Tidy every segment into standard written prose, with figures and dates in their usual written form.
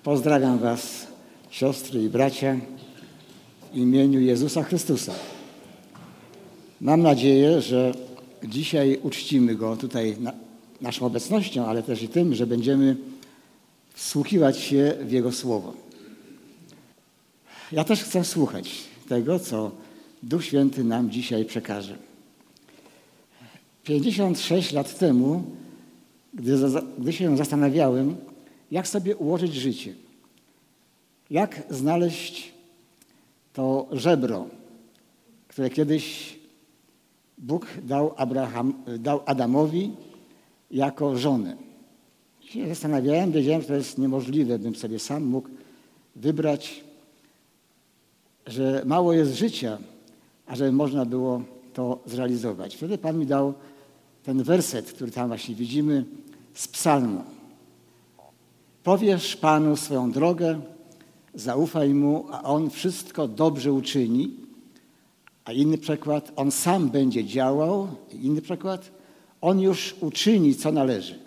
Pozdrawiam Was, siostry i bracia, w imieniu Jezusa Chrystusa. Mam nadzieję, że dzisiaj uczcimy Go tutaj naszą obecnością, ale też i tym, że będziemy wsłuchiwać się w Jego Słowo. Ja też chcę słuchać tego, co Duch Święty nam dzisiaj przekaże. 56 lat temu, gdy się zastanawiałem, jak sobie ułożyć życie, jak znaleźć to żebro, które kiedyś Bóg dał Adamowi jako żonę. Się zastanawiałem, wiedziałem, że to jest niemożliwe, bym sobie sam mógł wybrać, że mało jest życia, a żeby można było to zrealizować. Wtedy Pan mi dał ten werset, który tam właśnie widzimy z psalmu. Powierz Panu swoją drogę, zaufaj Mu, a On wszystko dobrze uczyni. A inny przykład, On sam będzie działał. Inny przykład, On już uczyni, co należy.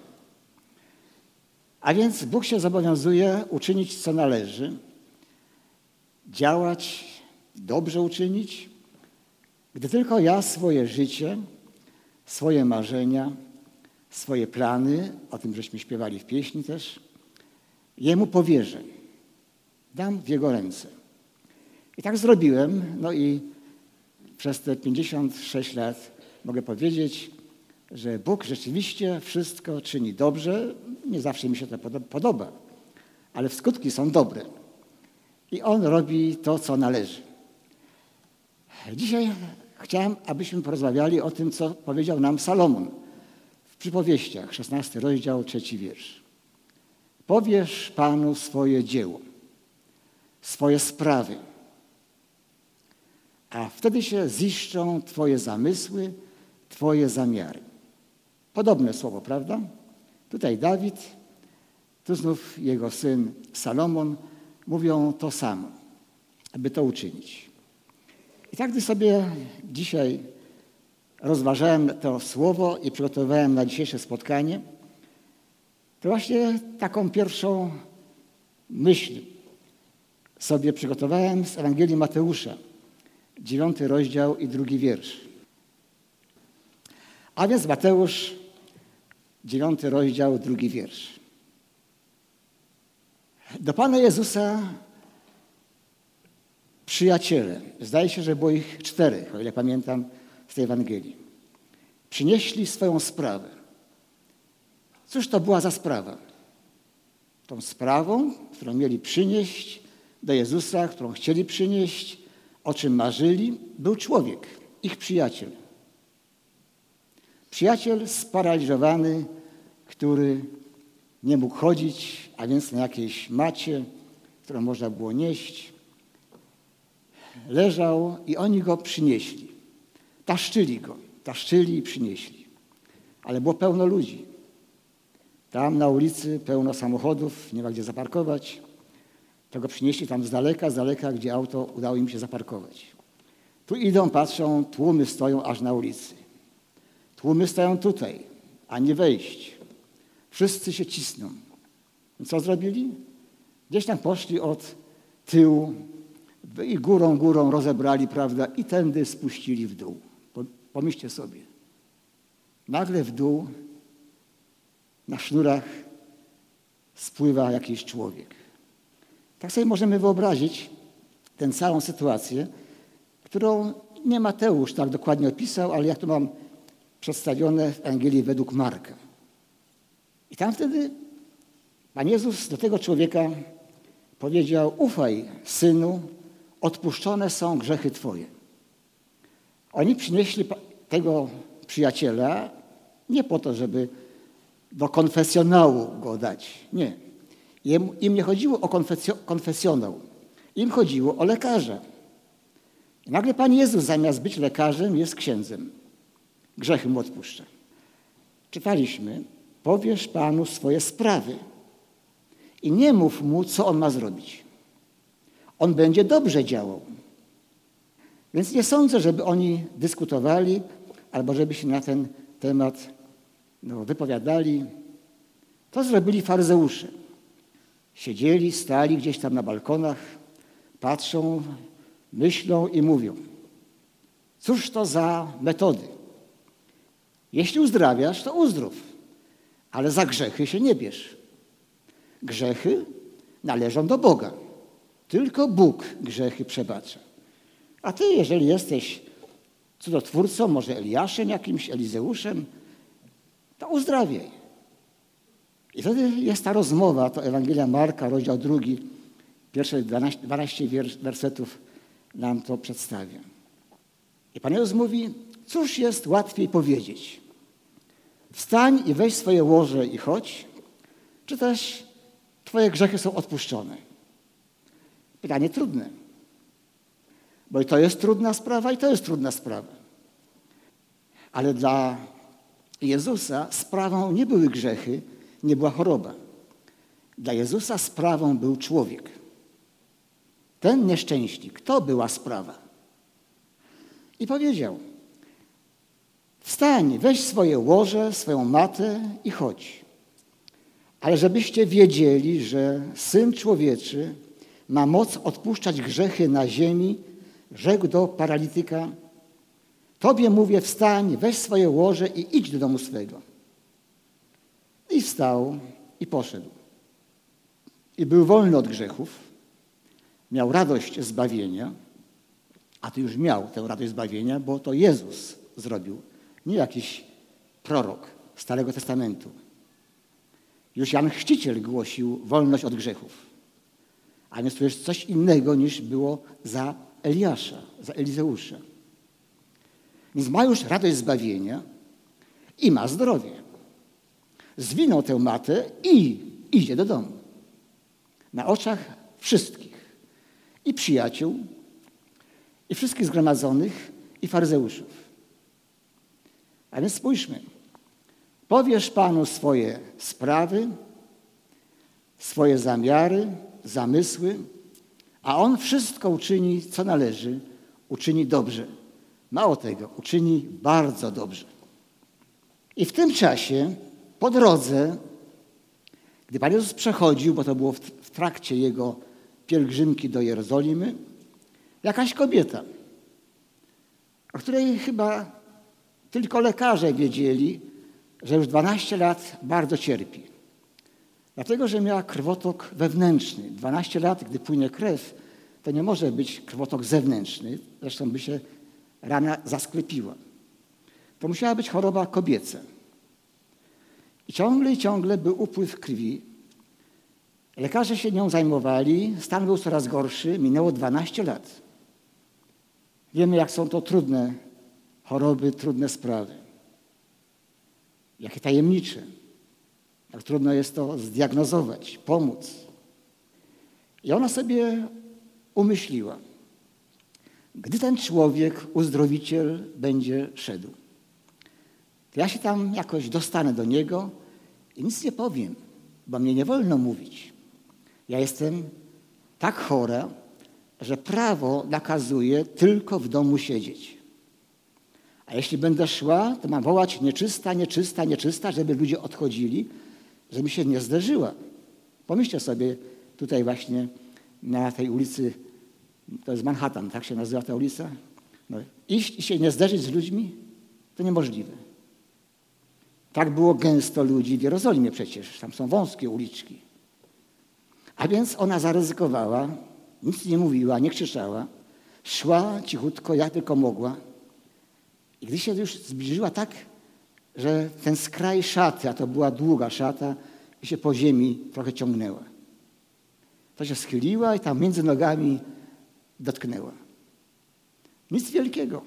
A więc Bóg się zobowiązuje uczynić, co należy, działać, dobrze uczynić, gdy tylko ja swoje życie, swoje marzenia, swoje plany, o tym żeśmy śpiewali w pieśni też, Jemu powierzę. Dam w Jego ręce. I tak zrobiłem, no i przez te 56 lat mogę powiedzieć, że Bóg rzeczywiście wszystko czyni dobrze. Nie zawsze mi się to podoba, ale skutki są dobre. I On robi to, co należy. Dzisiaj chciałem, abyśmy porozmawiali o tym, co powiedział nam Salomon w Przypowieściach, 16 rozdział, 3 wiersz. Powierz Panu swoje dzieło, swoje sprawy, a wtedy się ziszczą Twoje zamysły, Twoje zamiary. Podobne słowo, prawda? Tutaj Dawid, tu znów jego syn Salomon mówią to samo, aby to uczynić. I tak, gdy sobie dzisiaj rozważałem to słowo i przygotowywałem na dzisiejsze spotkanie, to właśnie taką pierwszą myśl sobie przygotowałem z Ewangelii Mateusza, 9 rozdział i 2 wiersz. A więc Mateusz, 9 rozdział, 2 wiersz. Do Pana Jezusa przyjaciele, zdaje się, że było ich 4, o ile pamiętam z tej Ewangelii, przynieśli swoją sprawę. Cóż to była za sprawa? Tą sprawą, którą mieli przynieść do Jezusa, którą chcieli przynieść, o czym marzyli, był człowiek, ich przyjaciel. Przyjaciel sparaliżowany, który nie mógł chodzić, a więc na jakiejś macie, którą można było nieść. Leżał i oni go przynieśli. Taszczyli i przynieśli. Ale było pełno ludzi. Tam na ulicy pełno samochodów, nie ma gdzie zaparkować. To go przynieśli tam z daleka, gdzie auto udało im się zaparkować. Tu idą, patrzą, tłumy stoją aż na ulicy. Tłumy stoją tutaj, a nie wejść. Wszyscy się cisną. I co zrobili? Gdzieś tam poszli od tyłu i górą rozebrali, prawda, i tędy spuścili w dół. Pomyślcie sobie. Nagle w dół na sznurach spływa jakiś człowiek. Tak sobie możemy wyobrazić tę całą sytuację, którą nie Mateusz tak dokładnie opisał, ale jak to mam przedstawione w Ewangelii według Marka. I tam wtedy Pan Jezus do tego człowieka powiedział: ufaj, synu, odpuszczone są grzechy Twoje. Oni przynieśli tego przyjaciela nie po to, żeby do konfesjonału go dać. Nie. Im nie chodziło o konfesjonał. Im chodziło o lekarza. I nagle Pan Jezus zamiast być lekarzem jest księdzem. Grzechy mu odpuszcza. Czytaliśmy: powierz Panu swoje sprawy i nie mów mu, co on ma zrobić. On będzie dobrze działał. Więc nie sądzę, żeby oni dyskutowali albo żeby się na ten temat wypowiadali. To zrobili faryzeusze. Siedzieli, stali gdzieś tam na balkonach, patrzą, myślą i mówią: cóż to za metody? Jeśli uzdrawiasz, to uzdrów, ale za grzechy się nie bierz. Grzechy należą do Boga. Tylko Bóg grzechy przebacza. A ty, jeżeli jesteś cudotwórcą, może Eliaszem jakimś, Elizeuszem, to uzdrawiaj. I wtedy jest ta rozmowa, to Ewangelia Marka, rozdział 2, pierwsze 12 wersetów nam to przedstawia. I Pan Jezus mówi: cóż jest łatwiej powiedzieć? Wstań i weź swoje łoże i chodź, czy też twoje grzechy są odpuszczone? Pytanie trudne. Bo i to jest trudna sprawa, i to jest trudna sprawa. Ale dla Jezusa sprawą nie były grzechy, nie była choroba. Dla Jezusa sprawą był człowiek. Ten nieszczęśnik. To była sprawa. I powiedział: wstań, weź swoje łoże, swoją matę i chodź. Ale żebyście wiedzieli, że Syn Człowieczy ma moc odpuszczać grzechy na ziemi, rzekł do paralityka: tobie mówię, wstań, weź swoje łoże i idź do domu swego. I wstał i poszedł. I był wolny od grzechów, miał radość zbawienia, a ty już miał tę radość zbawienia, bo to Jezus zrobił, nie jakiś prorok Starego Testamentu. Już Jan Chrzciciel głosił wolność od grzechów. A więc to jest coś innego niż było za Eliasza, za Elizeusza. Więc ma już radość zbawienia i ma zdrowie. Zwinął tę matę i idzie do domu. Na oczach wszystkich. I przyjaciół, i wszystkich zgromadzonych, i faryzeuszów. A więc spójrzmy. Powiesz Panu swoje sprawy, swoje zamiary, zamysły, a On wszystko uczyni, co należy, uczyni dobrze. Mało tego, uczyni bardzo dobrze. I w tym czasie, po drodze, gdy Pan Jezus przechodził, bo to było w trakcie Jego pielgrzymki do Jerozolimy, jakaś kobieta, o której chyba tylko lekarze wiedzieli, że już 12 lat bardzo cierpi. Dlatego, że miała krwotok wewnętrzny. 12 lat, gdy płynie krew, to nie może być krwotok zewnętrzny. Zresztą by się rana zasklepiła. To musiała być choroba kobieca. I ciągle był upływ krwi. Lekarze się nią zajmowali, stan był coraz gorszy, minęło 12 lat. Wiemy, jak są to trudne choroby, trudne sprawy. Jakie tajemnicze. Jak trudno jest to zdiagnozować, pomóc. I ona sobie umyśliła, gdy ten człowiek, uzdrowiciel, będzie szedł, to ja się tam jakoś dostanę do niego i nic nie powiem, bo mnie nie wolno mówić. Ja jestem tak chora, że prawo nakazuje tylko w domu siedzieć. A jeśli będę szła, to mam wołać nieczysta, nieczysta, nieczysta, żeby ludzie odchodzili, żeby się nie zderzyła. Pomyślcie sobie tutaj właśnie na tej ulicy, to jest Manhattan, tak się nazywa ta ulica? No, iść i się nie zderzyć z ludźmi, to niemożliwe. Tak było gęsto ludzi w Jerozolimie przecież, tam są wąskie uliczki. A więc ona zaryzykowała, nic nie mówiła, nie krzyczała, szła cichutko, jak tylko mogła. I gdy się już zbliżyła tak, że ten skraj szaty, a to była długa szata, i się po ziemi trochę ciągnęła. To się schyliła i tam między nogami dotknęła. Nic wielkiego.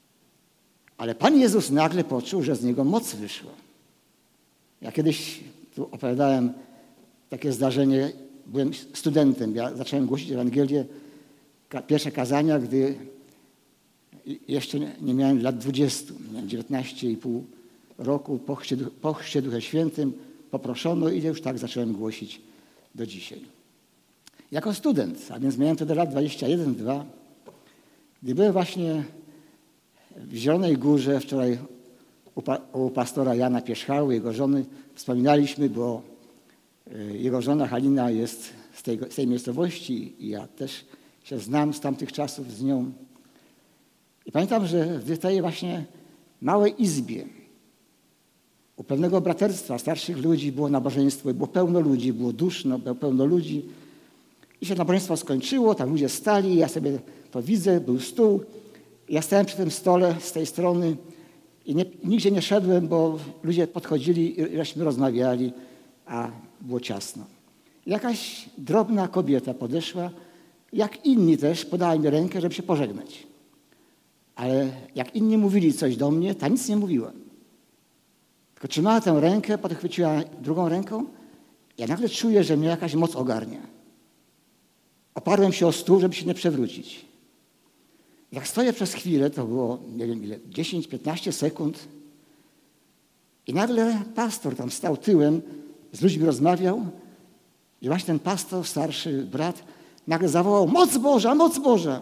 Ale Pan Jezus nagle poczuł, że z Niego moc wyszła. Ja kiedyś tu opowiadałem takie zdarzenie, byłem studentem, ja zacząłem głosić Ewangelię, pierwsze kazania, gdy jeszcze nie miałem lat 20, miałem 19,5 roku, po chrzcie Duchem Świętym poproszono i już tak zacząłem głosić do dzisiaj. Jako student, a więc miałem wtedy lat 21-2, gdy byłem właśnie w Zielonej Górze, wczoraj u pastora Jana Pierzchały, jego żony, wspominaliśmy, bo jego żona Halina jest z tej miejscowości i ja też się znam z tamtych czasów z nią. I pamiętam, że w tej właśnie małej izbie u pewnego braterstwa starszych ludzi było nabożeństwo, było pełno ludzi, było duszno, było pełno ludzi. I się nabożeństwo skończyło, tam ludzie stali, ja sobie to widzę, był stół. Ja stałem przy tym stole z tej strony i nigdzie nie szedłem, bo ludzie podchodzili i żeśmy rozmawiali, a było ciasno. Jakaś drobna kobieta podeszła, jak inni też podała mi rękę, żeby się pożegnać. Ale jak inni mówili coś do mnie, ta nic nie mówiła. Tylko trzymała tę rękę, potem chwyciła drugą ręką. Ja nagle czuję, że mnie jakaś moc ogarnia. Oparłem się o stół, żeby się nie przewrócić. Jak stoję przez chwilę, to było, nie wiem ile, 10-15 sekund i nagle pastor tam stał tyłem, z ludźmi rozmawiał i właśnie ten pastor, starszy brat, nagle zawołał: moc Boża, moc Boża!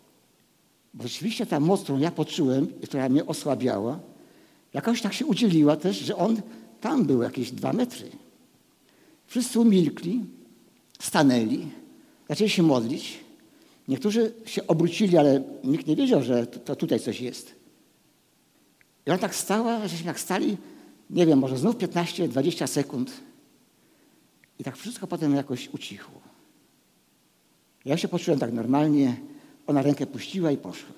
Bo rzeczywiście ta moc, którą ja poczułem i która mnie osłabiała, jakoś tak się udzieliła też, że on tam był jakieś 2 metry. Wszyscy umilkli, stanęli, zaczęli się modlić. Niektórzy się obrócili, ale nikt nie wiedział, że to tutaj coś jest. I ona tak stała, żeśmy jak stali, nie wiem, może znów 15-20 sekund. I tak wszystko potem jakoś ucichło. Ja się poczułem tak normalnie, ona rękę puściła i poszła.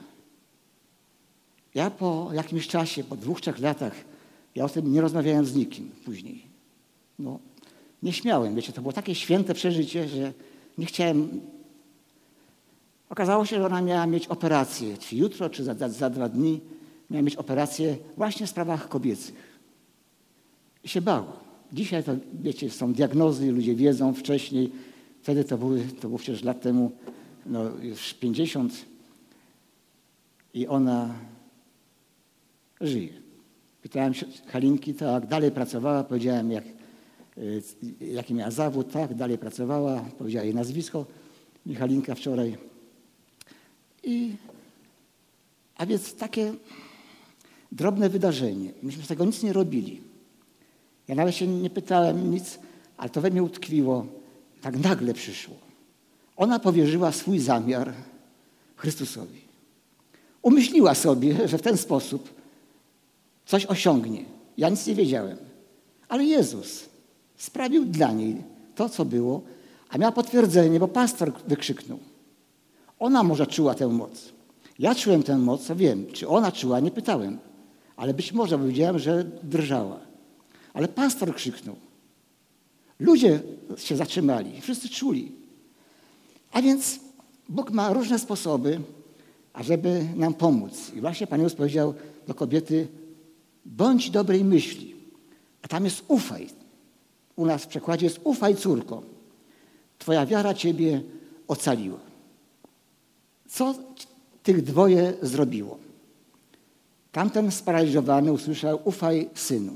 Ja po jakimś czasie, po 2-3 latach, ja o tym nie rozmawiałem z nikim później. No, nie śmiałem, wiecie, to było takie święte przeżycie, że nie chciałem. Okazało się, że ona miała mieć operację, czy jutro, czy za 2 dni miała mieć operację właśnie w sprawach kobiecych. I się bała. Dzisiaj to, wiecie, są diagnozy, ludzie wiedzą wcześniej. Wtedy to było przecież lat temu, no już 50 i ona żyje. Pytałem się Halinki, tak, dalej pracowała, powiedziałem jaki miała zawód, tak, dalej pracowała, powiedziała jej nazwisko, mi Halinka wczoraj. A więc takie drobne wydarzenie. Myśmy z tego nic nie robili. Ja nawet się nie pytałem nic, ale to we mnie utkwiło. Tak nagle przyszło. Ona powierzyła swój zamiar Chrystusowi. Umyśliła sobie, że w ten sposób coś osiągnie. Ja nic nie wiedziałem. Ale Jezus sprawił dla niej to, co było, a miała potwierdzenie, bo pastor wykrzyknął. Ona może czuła tę moc. Ja czułem tę moc, co wiem. Czy ona czuła, nie pytałem. Ale być może, bo widziałem, że drżała. Ale pastor krzyknął. Ludzie się zatrzymali. Wszyscy czuli. A więc Bóg ma różne sposoby, ażeby nam pomóc. I właśnie Pan Jezus powiedział do kobiety: bądź dobrej myśli. A tam jest ufaj. U nas w przekładzie jest: ufaj, córko. Twoja wiara ciebie ocaliła. Co tych dwoje zrobiło? Tamten sparaliżowany usłyszał: ufaj, synu.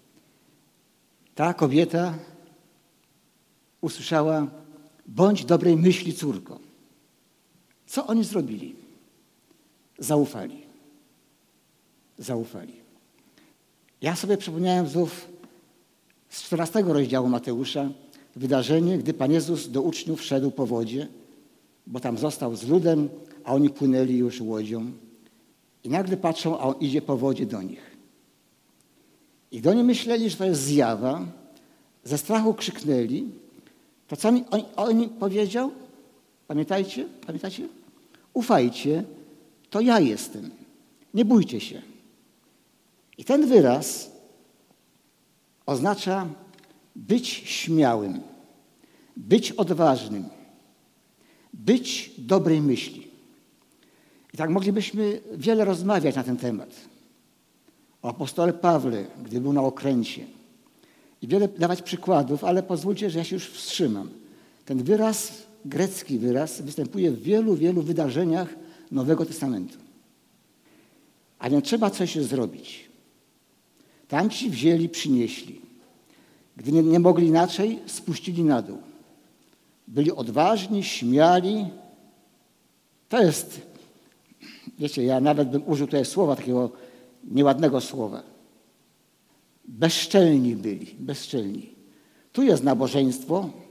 Ta kobieta usłyszała: bądź dobrej myśli, córko. Co oni zrobili? Zaufali. Zaufali. Ja sobie przypomniałem znów z 14 rozdziału Mateusza wydarzenie, gdy Pan Jezus do uczniów szedł po wodzie, bo tam został z ludem, a oni płynęli już łodzią. I nagle patrzą, a on idzie po wodzie do nich. I gdy oni myśleli, że to jest zjawa, ze strachu krzyknęli. To co oni powiedział? Pamiętacie? Ufajcie, to ja jestem. Nie bójcie się. I ten wyraz oznacza być śmiałym, być odważnym, być dobrej myśli. I tak moglibyśmy wiele rozmawiać na ten temat. O apostole Pawle, gdy był na okręcie. I wiele dawać przykładów, ale pozwólcie, że ja się już wstrzymam. Ten wyraz, grecki wyraz, występuje w wielu, wielu wydarzeniach Nowego Testamentu. A więc trzeba coś zrobić. Tamci wzięli, przynieśli. Gdy nie mogli inaczej, spuścili na dół. Byli odważni, śmiali. To jest, wiecie, ja nawet bym użył tutaj słowa, takiego nieładnego słowa. Bezczelni byli, bezczelni. Tu jest nabożeństwo,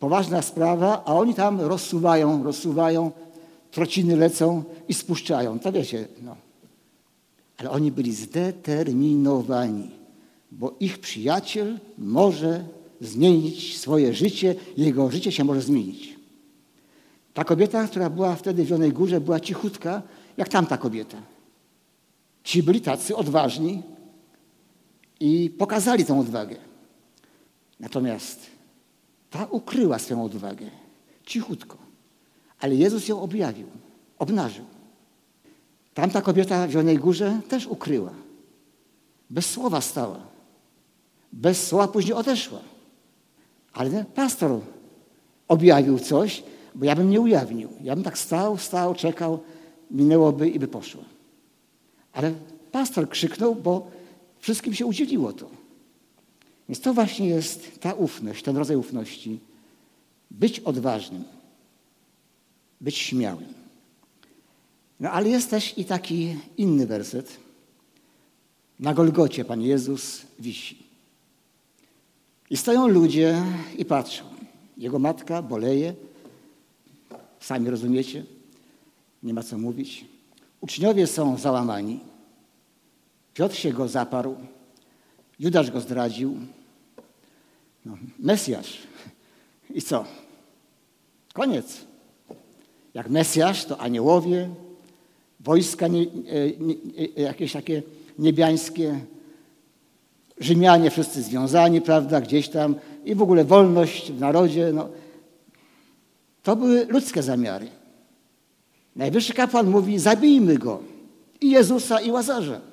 poważna sprawa, a oni tam rozsuwają, trociny lecą i spuszczają. To wiecie, no. Ale oni byli zdeterminowani, bo ich przyjaciel może zmienić swoje życie, jego życie się może zmienić. Ta kobieta, która była wtedy w Zielonej Górze, była cichutka, jak tamta kobieta. Ci byli tacy odważni i pokazali tę odwagę. Natomiast ta ukryła swoją odwagę, cichutko. Ale Jezus ją objawił, obnażył. Tamta kobieta w Zielonej Górze też ukryła. Bez słowa stała. Bez słowa później odeszła. Ale ten pastor objawił coś, bo ja bym nie ujawnił. Ja bym tak stał, czekał, minęłoby i by poszło. Ale pastor krzyknął, bo wszystkim się udzieliło to. Więc to właśnie jest ta ufność, ten rodzaj ufności. Być odważnym, być śmiałym. No ale jest też i taki inny werset. Na Golgocie Pan Jezus wisi. I stoją ludzie i patrzą. Jego matka boleje. Sami rozumiecie. Nie ma co mówić. Uczniowie są załamani. Piotr się go zaparł. Judasz go zdradził. No, Mesjasz. I co? Koniec. Jak Mesjasz, to aniołowie, wojska jakieś takie niebiańskie, Rzymianie wszyscy związani, prawda, gdzieś tam i w ogóle wolność w narodzie. No. To były ludzkie zamiary. Najwyższy kapłan mówi, zabijmy go. I Jezusa, i Łazarza.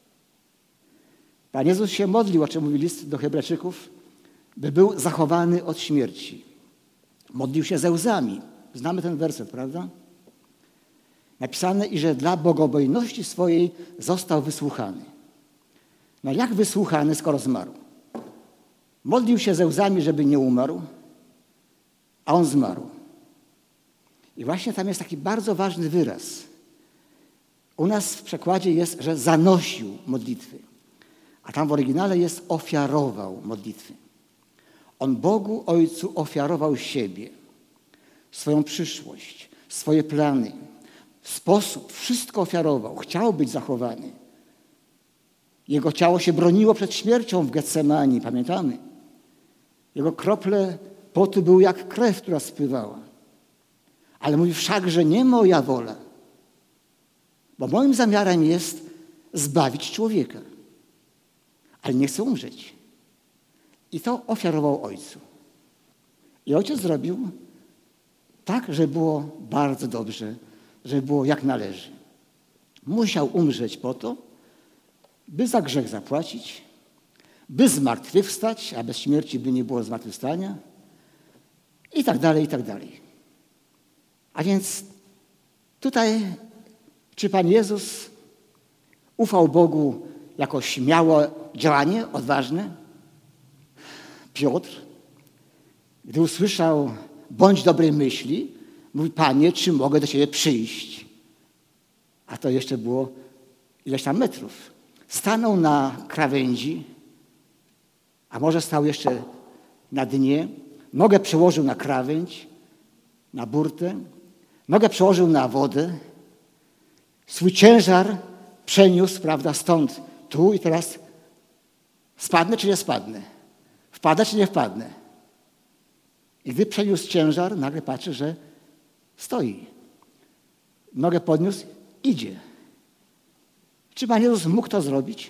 Pan Jezus się modlił, o czym mówi list do Hebrajczyków, by był zachowany od śmierci. Modlił się ze łzami. Znamy ten werset, prawda? Napisane, i że dla bogobojności swojej został wysłuchany. No jak wysłuchany, skoro zmarł? Modlił się ze łzami, żeby nie umarł, a on zmarł. I właśnie tam jest taki bardzo ważny wyraz. U nas w przekładzie jest, że zanosił modlitwy, a tam w oryginale jest ofiarował modlitwy. On Bogu Ojcu ofiarował siebie, swoją przyszłość, swoje plany, sposób, wszystko ofiarował. Chciał być zachowany. Jego ciało się broniło przed śmiercią w Getsemanii, pamiętamy? Jego krople potu były jak krew, która spływała. Ale mówi, wszakże nie moja wola, bo moim zamiarem jest zbawić człowieka. Ale nie chcę umrzeć. I to ofiarował Ojcu. I Ojciec zrobił tak, żeby było bardzo dobrze, żeby było jak należy. Musiał umrzeć po to, by za grzech zapłacić, by zmartwychwstać, a bez śmierci by nie było zmartwychwstania i tak dalej, i tak dalej. A więc tutaj, czy Pan Jezus ufał Bogu jako śmiałe działanie, odważne? Piotr, gdy usłyszał bądź dobrej myśli, mówi, Panie, czy mogę do Ciebie przyjść? A to jeszcze było ileś tam metrów. Stanął na krawędzi, a może stał jeszcze na dnie, nogę przełożył na krawędź, na burtę, nogę przełożył na wodę, swój ciężar przeniósł, prawda, stąd, tu i teraz spadnę czy nie spadnę? Wpadę czy nie wpadnę? I gdy przeniósł ciężar, nagle patrzy, że stoi. Nogę podniósł, idzie. Czy Pan Jezus mógł to zrobić?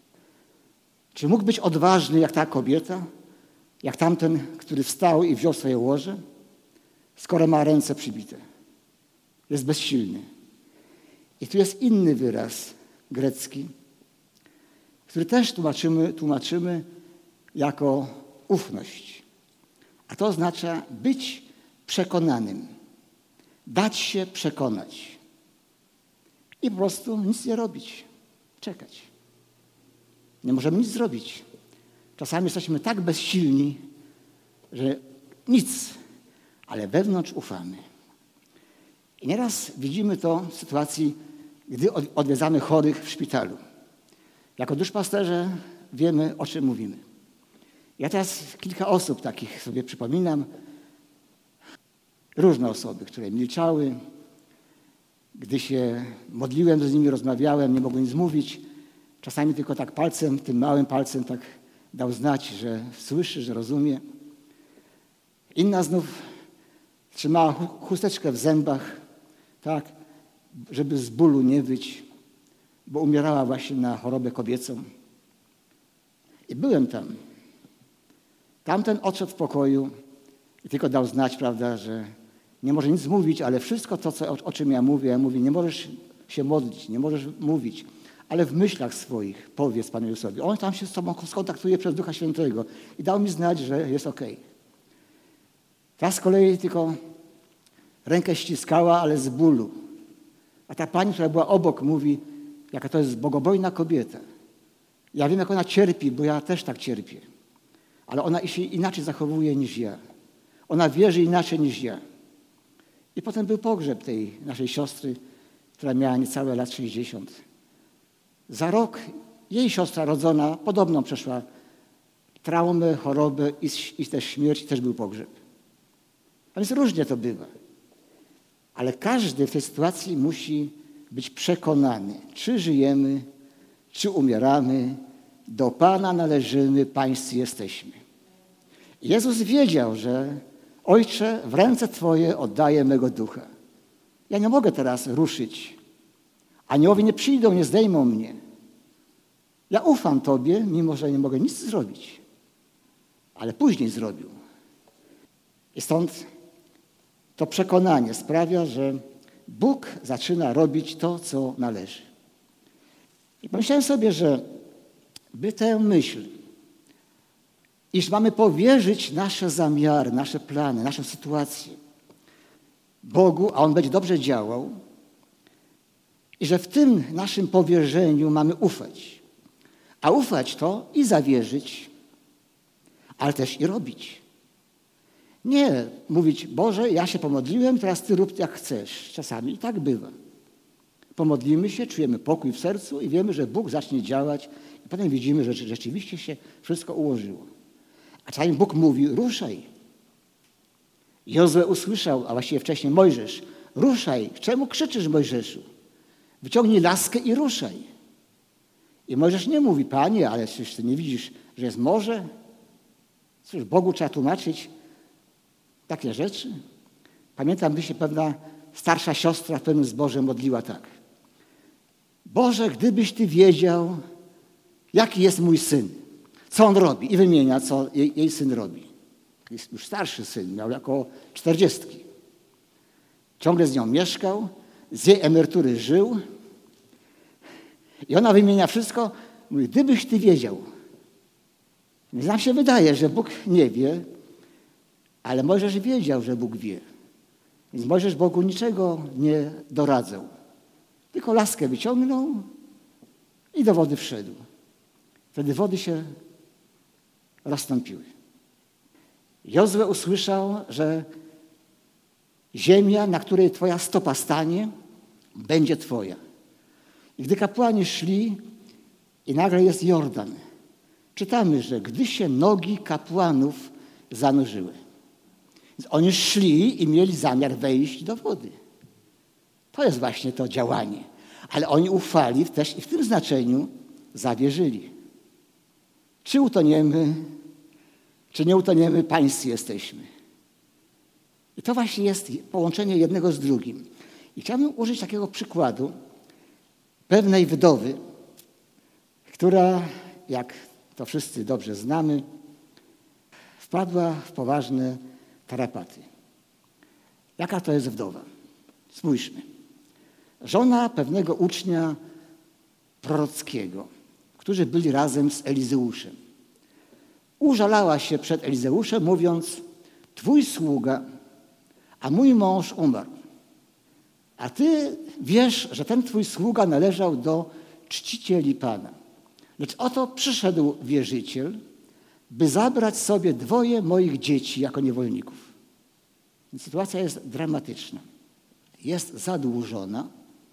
Czy mógł być odważny jak ta kobieta? Jak tamten, który wstał i wziął swoje łoże? Skoro ma ręce przybite. Jest bezsilny. I tu jest inny wyraz grecki, który też tłumaczymy jako ufność. A to oznacza być przekonanym. Dać się przekonać. I po prostu nic nie robić. Czekać. Nie możemy nic zrobić. Czasami jesteśmy tak bezsilni, że nic, ale wewnątrz ufamy. I nieraz widzimy to w sytuacji, gdy odwiedzamy chorych w szpitalu. Jako duszpasterze wiemy, o czym mówimy. Ja teraz kilka osób takich sobie przypominam. Różne osoby, które milczały. Gdy się modliłem z nimi, rozmawiałem, nie mogłem nic mówić. Czasami tylko tak palcem, tym małym palcem tak dał znać, że słyszy, że rozumie. Inna znów trzymała chusteczkę w zębach, tak, żeby z bólu nie wyć, bo umierała właśnie na chorobę kobiecą. I byłem tam. Tamten odszedł w pokoju i tylko dał znać, prawda, że nie może nic mówić, ale wszystko to, o czym ja mówię, nie możesz się modlić, nie możesz mówić, ale w myślach swoich powiedz Panu Jezusowi. On tam się z Tobą skontaktuje przez Ducha Świętego i dał mi znać, że jest okej. Ta z kolei tylko rękę ściskała, ale z bólu. A ta pani, która była obok, mówi, jaka to jest bogobojna kobieta. Ja wiem, jak ona cierpi, bo ja też tak cierpię. Ale ona się inaczej zachowuje niż ja. Ona wierzy inaczej niż ja. I potem był pogrzeb tej naszej siostry, która miała niecałe lat 60. Za rok jej siostra rodzona podobną przeszła traumę, chorobę i też śmierć, i też był pogrzeb. A więc różnie to bywa. Ale każdy w tej sytuacji musi być przekonany, czy żyjemy, czy umieramy, do Pana należymy, pańscy jesteśmy. Jezus wiedział, że Ojcze, w ręce Twoje oddaję mego ducha. Ja nie mogę teraz ruszyć. Aniołowie nie przyjdą, nie zdejmą mnie. Ja ufam Tobie, mimo że nie mogę nic zrobić. Ale później zrobił. I stąd to przekonanie sprawia, że Bóg zaczyna robić to, co należy. I pomyślałem sobie, że by tę myśl, iż mamy powierzyć nasze zamiary, nasze plany, nasze sytuacje Bogu, a On będzie dobrze działał i że w tym naszym powierzeniu mamy ufać. A ufać to i zawierzyć, ale też i robić. Nie mówić, Boże, ja się pomodliłem, teraz Ty rób jak chcesz. Czasami i tak bywa. Pomodlimy się, czujemy pokój w sercu i wiemy, że Bóg zacznie działać i potem widzimy, że rzeczywiście się wszystko ułożyło. A czasami Bóg mówi, ruszaj. Jozue usłyszał, a właściwie wcześniej Mojżesz, ruszaj. Czemu krzyczysz, Mojżeszu? Wyciągnij laskę i ruszaj. I Mojżesz nie mówi, Panie, ale czyż Ty nie widzisz, że jest morze? Cóż, Bogu trzeba tłumaczyć takie rzeczy? Pamiętam, gdy się pewna starsza siostra w pewnym zborze modliła tak. Boże, gdybyś Ty wiedział, jaki jest mój syn, co on robi i wymienia, co jej syn robi. Jest już starszy syn, miał około 40. Ciągle z nią mieszkał, z jej emerytury żył i ona wymienia wszystko. Mówi, gdybyś Ty wiedział. Więc nam się wydaje, że Bóg nie wie, ale Mojżesz wiedział, że Bóg wie. Więc Mojżesz Bogu niczego nie doradzał. Tylko laskę wyciągnął i do wody wszedł. Wtedy wody się rozstąpiły. Jozue usłyszał, że ziemia, na której Twoja stopa stanie, będzie Twoja. I gdy kapłani szli i nagle jest Jordan, czytamy, że gdy się nogi kapłanów zanurzyły. Więc oni szli i mieli zamiar wejść do wody. To jest właśnie to działanie. Ale oni ufali też i w tym znaczeniu zawierzyli. Czy utoniemy, czy nie utoniemy, pańscy jesteśmy. I to właśnie jest połączenie jednego z drugim. I chciałbym użyć takiego przykładu pewnej wdowy, która, jak to wszyscy dobrze znamy, wpadła w poważne tarapaty. Jaka to jest wdowa? Spójrzmy. Żona pewnego ucznia prorockiego, którzy byli razem z Elizeuszem. Użalała się przed Elizeuszem, mówiąc, Twój sługa, a mój mąż umarł. A Ty wiesz, że ten Twój sługa należał do czcicieli Pana. Lecz oto przyszedł wierzyciel, by zabrać sobie 2 moich dzieci jako niewolników. Więc sytuacja jest dramatyczna. Jest zadłużona,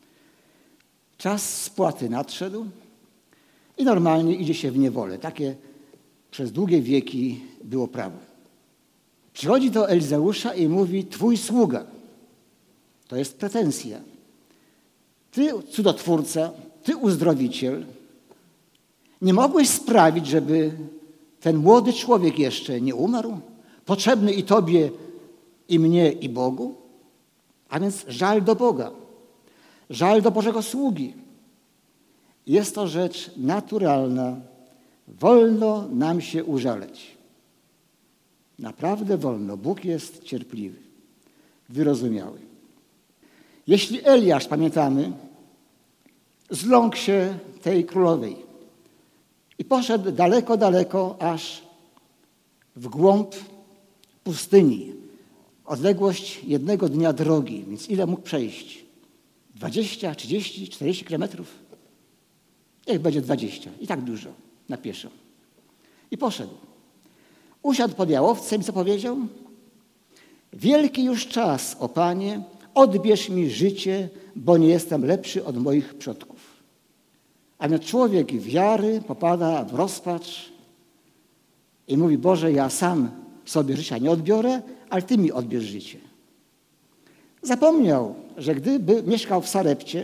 czas spłaty nadszedł i normalnie idzie się w niewolę. Takie przez długie wieki było prawo. Przychodzi do Elizeusza i mówi: twój sługa. To jest pretensja. Ty, cudotwórca, ty uzdrowiciel, nie mogłeś sprawić, żeby ten młody człowiek jeszcze nie umarł? Potrzebny i tobie, i mnie, i Bogu? A więc żal do Boga. Żal do Bożego sługi. Jest to rzecz naturalna. Wolno nam się użaleć. Naprawdę wolno. Bóg jest cierpliwy, wyrozumiały. Jeśli Eliasz, pamiętamy, zląkł się tej królowej i poszedł daleko, daleko, aż w głąb pustyni. Odległość jednego dnia drogi, więc ile mógł przejść? 20, 30, 40 kilometrów? Niech będzie 20 i tak dużo na pieszo. I poszedł. Usiadł pod jałowcem i co powiedział? Wielki już czas, o Panie, odbierz mi życie, bo nie jestem lepszy od moich przodków. A więc człowiek wiary popada w rozpacz i mówi: Boże, ja sam sobie życia nie odbiorę, ale Ty mi odbierz życie. Zapomniał, że gdyby mieszkał w Sarepcie,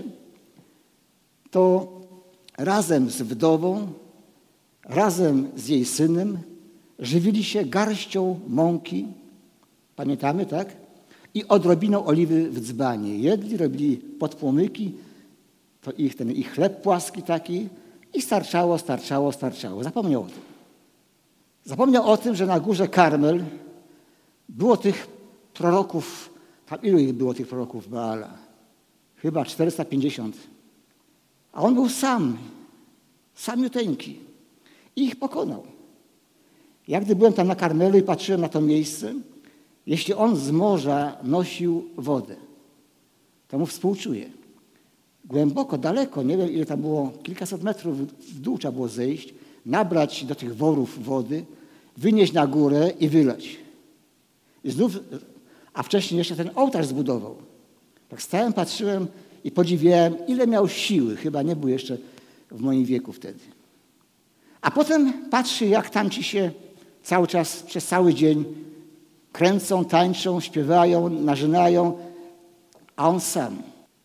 to razem z wdową, razem z jej synem żywili się garścią mąki, pamiętamy, tak? I odrobiną oliwy w dzbanie. Jedli, robili podpłomyki, to ich chleb płaski taki i starczało. Zapomniał o tym. Zapomniał o tym, że na górze Karmel było tych proroków, tam ilu ich było tych proroków Baala? Chyba 450. A on był samiuteńki. I ich pokonał. Ja gdy byłem tam na Karmelu i patrzyłem na to miejsce, jeśli on z morza nosił wodę, to mu współczuję. Głęboko, daleko, nie wiem ile tam było, kilkaset metrów w dół trzeba było zejść, nabrać do tych worów wody, wynieść na górę i wylać. I znów, a wcześniej jeszcze ten ołtarz zbudował. Tak stałem, patrzyłem i podziwiałem, ile miał siły. Chyba nie był jeszcze w moim wieku wtedy. A potem patrzy, jak tamci się cały czas, przez cały dzień kręcą, tańczą, śpiewają, narzynają, a on sam.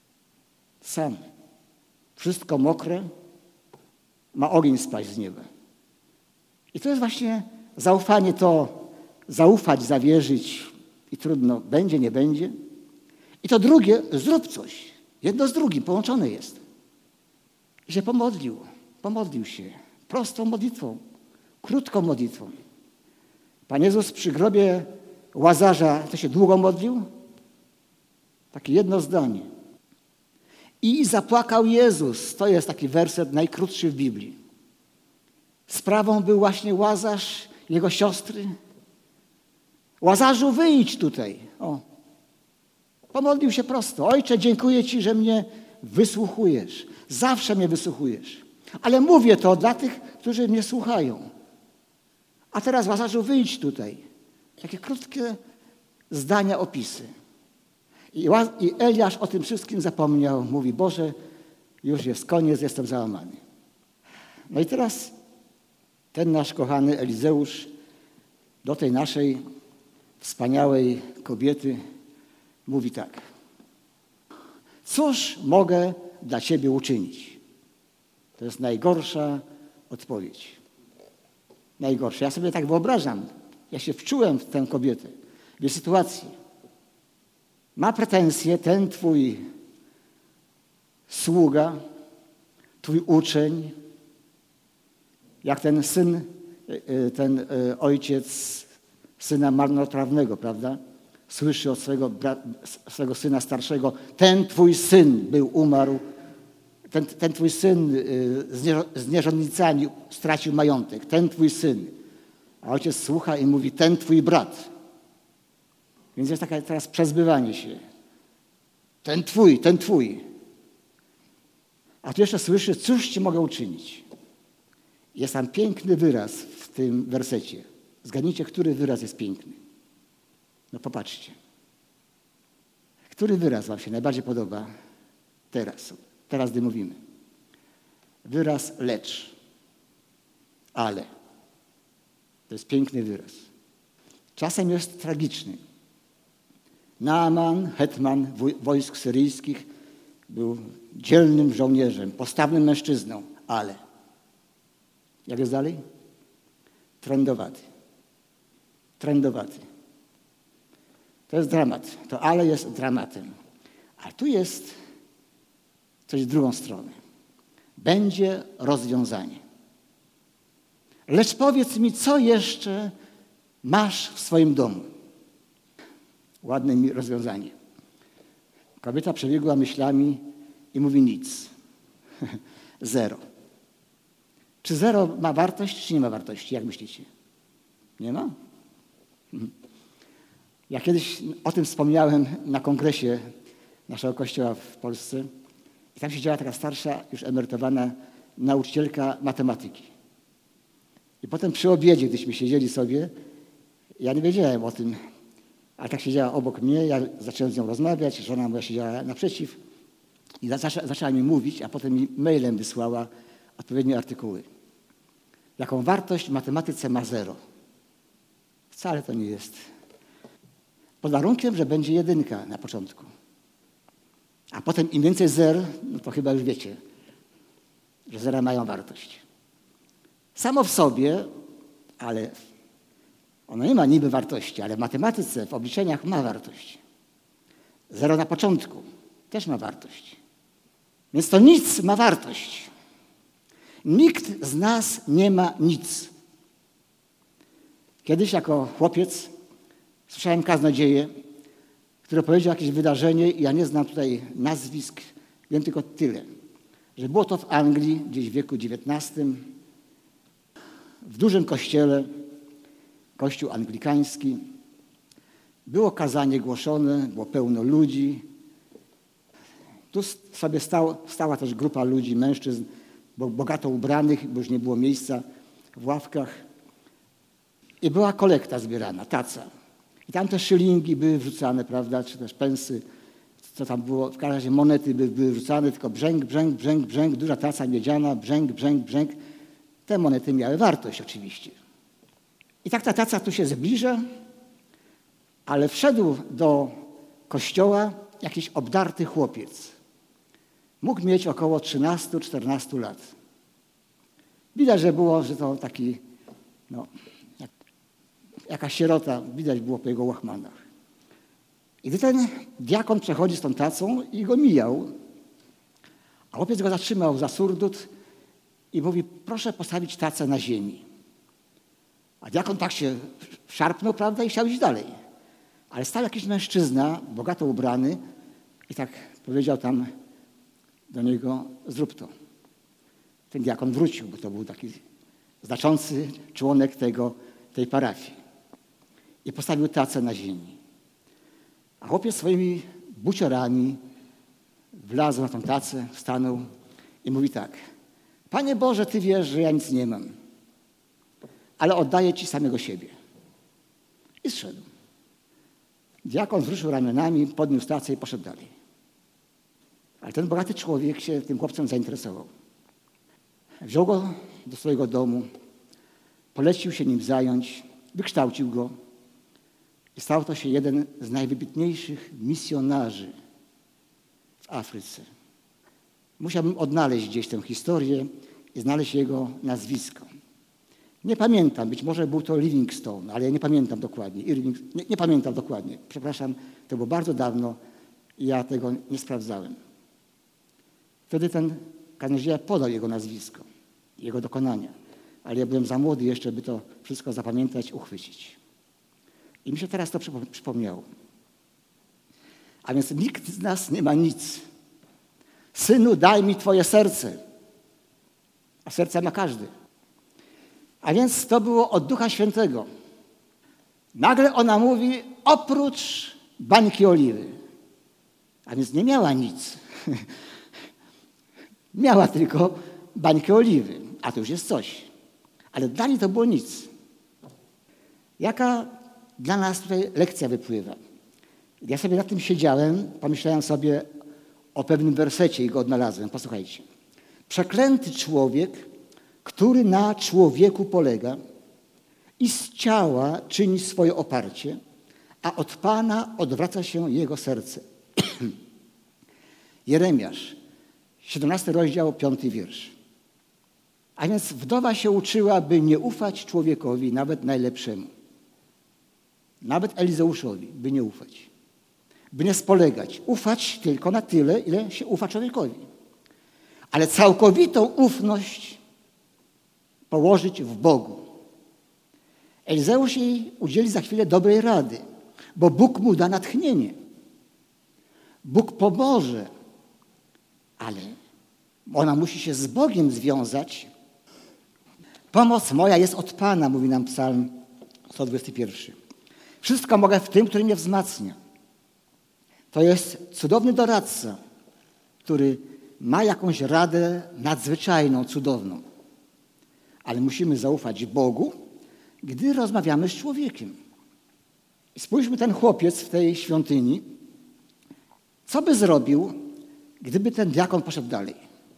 Wszystko mokre, ma ogień spaść z nieba. I to jest właśnie zaufanie, to zaufać, zawierzyć i trudno, będzie, nie będzie. I to drugie, zrób coś. Jedno z drugim połączone jest. I się pomodlił się prostą modlitwą, krótką modlitwą. Pan Jezus przy grobie Łazarza to się długo modlił? Takie jedno zdanie. I zapłakał Jezus. To jest taki werset najkrótszy w Biblii. Sprawą był właśnie Łazarz, jego siostry. Łazarzu, wyjdź tutaj. O. Pomodlił się prosto. Ojcze, dziękuję Ci, że mnie wysłuchujesz. Zawsze mnie wysłuchujesz. Ale mówię to dla tych, którzy mnie słuchają. A teraz, Łazarzu, wyjdź tutaj. Takie krótkie zdania, opisy. I Eliasz o tym wszystkim zapomniał. Mówi: Boże, już jest koniec, jestem załamany. No i teraz ten nasz kochany Elizeusz do tej naszej wspaniałej kobiety mówi tak: cóż mogę dla Ciebie uczynić? To jest najgorsza odpowiedź. Najgorsza. Ja sobie tak wyobrażam. Ja się wczułem w tę kobietę, w jej sytuację. Ma pretensje ten Twój sługa, Twój uczeń, jak ten syn, ten ojciec syna marnotrawnego, prawda? Słyszy od swego syna starszego: ten Twój syn umarł, ten Twój syn z nierządnicami stracił majątek, ten Twój syn. A ojciec słucha i mówi: ten Twój brat. Więc jest takie teraz przezbywanie się. Ten Twój. A tu jeszcze słyszy: cóż Ci mogę uczynić? Jest tam piękny wyraz w tym wersecie. Zgadnijcie, który wyraz jest piękny. No popatrzcie. Który wyraz Wam się najbardziej podoba teraz gdy mówimy? Wyraz lecz. Ale. To jest piękny wyraz. czasem jest tragiczny. Naaman, hetman wojsk syryjskich, był dzielnym żołnierzem, postawnym mężczyzną, ale jak jest dalej? Trędowaty. To jest dramat. To ale jest dramatem. A tu jest coś w drugą stronę. Będzie rozwiązanie. Lecz powiedz mi, co jeszcze masz w swoim domu? Ładne mi rozwiązanie. Kobieta przebiegła myślami i mówi nic. Zero. Czy zero ma wartość, czy nie ma wartości? Jak myślicie? Nie ma? Ja kiedyś o tym wspomniałem na kongresie naszego kościoła w Polsce. I tam siedziała taka starsza, już emerytowana nauczycielka matematyki. I potem przy obiedzie, gdyśmy siedzieli sobie, ja nie wiedziałem o tym, ale tak siedziała obok mnie, ja zacząłem z nią rozmawiać, żona moja siedziała naprzeciw i zaczęła mi mówić, a potem mi mailem wysłała odpowiednie artykuły. Jaką wartość w matematyce ma zero? Wcale to nie jest. Pod warunkiem, że będzie jedynka na początku. A potem im więcej zer, no to chyba już wiecie, że zera mają wartość. Samo w sobie, ale ono nie ma niby wartości, ale w matematyce, w obliczeniach ma wartość. Zero na początku też ma wartość. Więc to nic ma wartość. Nikt z nas nie ma nic. Kiedyś jako chłopiec słyszałem kaznodzieję, który powiedział jakieś wydarzenie i ja nie znam tutaj nazwisk, wiem tylko tyle, że było to w Anglii, gdzieś w wieku XIX, w dużym kościele, kościół anglikański. Było kazanie głoszone, było pełno ludzi. Tu sobie stała też grupa ludzi, mężczyzn, bogato ubranych, bo już nie było miejsca w ławkach. I była kolekta zbierana, taca. I tam te szylingi były wrzucane, prawda, czy też pensy, co tam było. W każdym razie monety były wrzucane, tylko brzęk, duża taca miedziana, brzęk. Te monety miały wartość oczywiście. I tak ta taca tu się zbliża, ale wszedł do kościoła jakiś obdarty chłopiec. Mógł mieć około 13-14 lat. Widać, że to taki, jakaś sierota, widać było po jego łachmanach. I gdy ten diakon przechodzi z tą tacą i go mijał, a chłopiec go zatrzymał za surdut i mówi, proszę postawić tacę na ziemi. A diakon tak się szarpnął, prawda, i chciał iść dalej. Ale stał jakiś mężczyzna, bogato ubrany i tak powiedział tam do niego, zrób to. Ten diakon wrócił, bo to był taki znaczący członek tej parafii. I postawił tacę na ziemi. A chłopiec swoimi buciorami wlazł na tą tacę, stanął i mówi tak. Panie Boże, Ty wiesz, że ja nic nie mam, ale oddaję Ci samego siebie. I zszedł. Diakon wzruszył ramionami, podniósł tacę i poszedł dalej. Ale ten bogaty człowiek się tym chłopcem zainteresował. Wziął go do swojego domu, polecił się nim zająć, wykształcił go i stał to się jeden z najwybitniejszych misjonarzy w Afryce. Musiałbym odnaleźć gdzieś tę historię i znaleźć jego nazwisko. Nie pamiętam, być może był to Livingstone, ale ja nie pamiętam dokładnie. Nie pamiętam dokładnie, przepraszam, to było bardzo dawno i ja tego nie sprawdzałem. Wtedy ten kaznodzieja podał jego nazwisko, jego dokonania, ale ja byłem za młody jeszcze, by to wszystko zapamiętać, uchwycić. I mi się teraz to przypomniało. A więc nikt z nas nie ma nic. Synu, daj mi Twoje serce. A serce ma każdy. A więc to było od Ducha Świętego. Nagle ona mówi, oprócz bańki oliwy. A więc nie miała nic. Miała tylko bańkę oliwy. A to już jest coś. Ale dla niej to było nic. Jaka dla nas tutaj lekcja wypływa? Ja sobie nad tym siedziałem, pomyślałem sobie o pewnym wersecie i go odnalazłem. Posłuchajcie. Przeklęty człowiek, który na człowieku polega i z ciała czyni swoje oparcie, a od Pana odwraca się jego serce. Jeremiasz, 17 rozdział, 5 wiersz. A więc wdowa się uczyła, by nie ufać człowiekowi, nawet najlepszemu. Nawet Elizeuszowi, by nie ufać. By nie spolegać. Ufać tylko na tyle, ile się ufa człowiekowi. Ale całkowitą ufność położyć w Bogu. Elizeusz jej udzieli za chwilę dobrej rady, bo Bóg mu da natchnienie. Bóg pomoże, ale ona musi się z Bogiem związać. Pomoc moja jest od Pana, mówi nam Psalm 121. Wszystko mogę w tym, który mnie wzmacnia. To jest cudowny doradca, który ma jakąś radę nadzwyczajną, cudowną. Ale musimy zaufać Bogu, gdy rozmawiamy z człowiekiem. I spójrzmy, ten chłopiec w tej świątyni, co by zrobił, gdyby ten diakon poszedł dalej?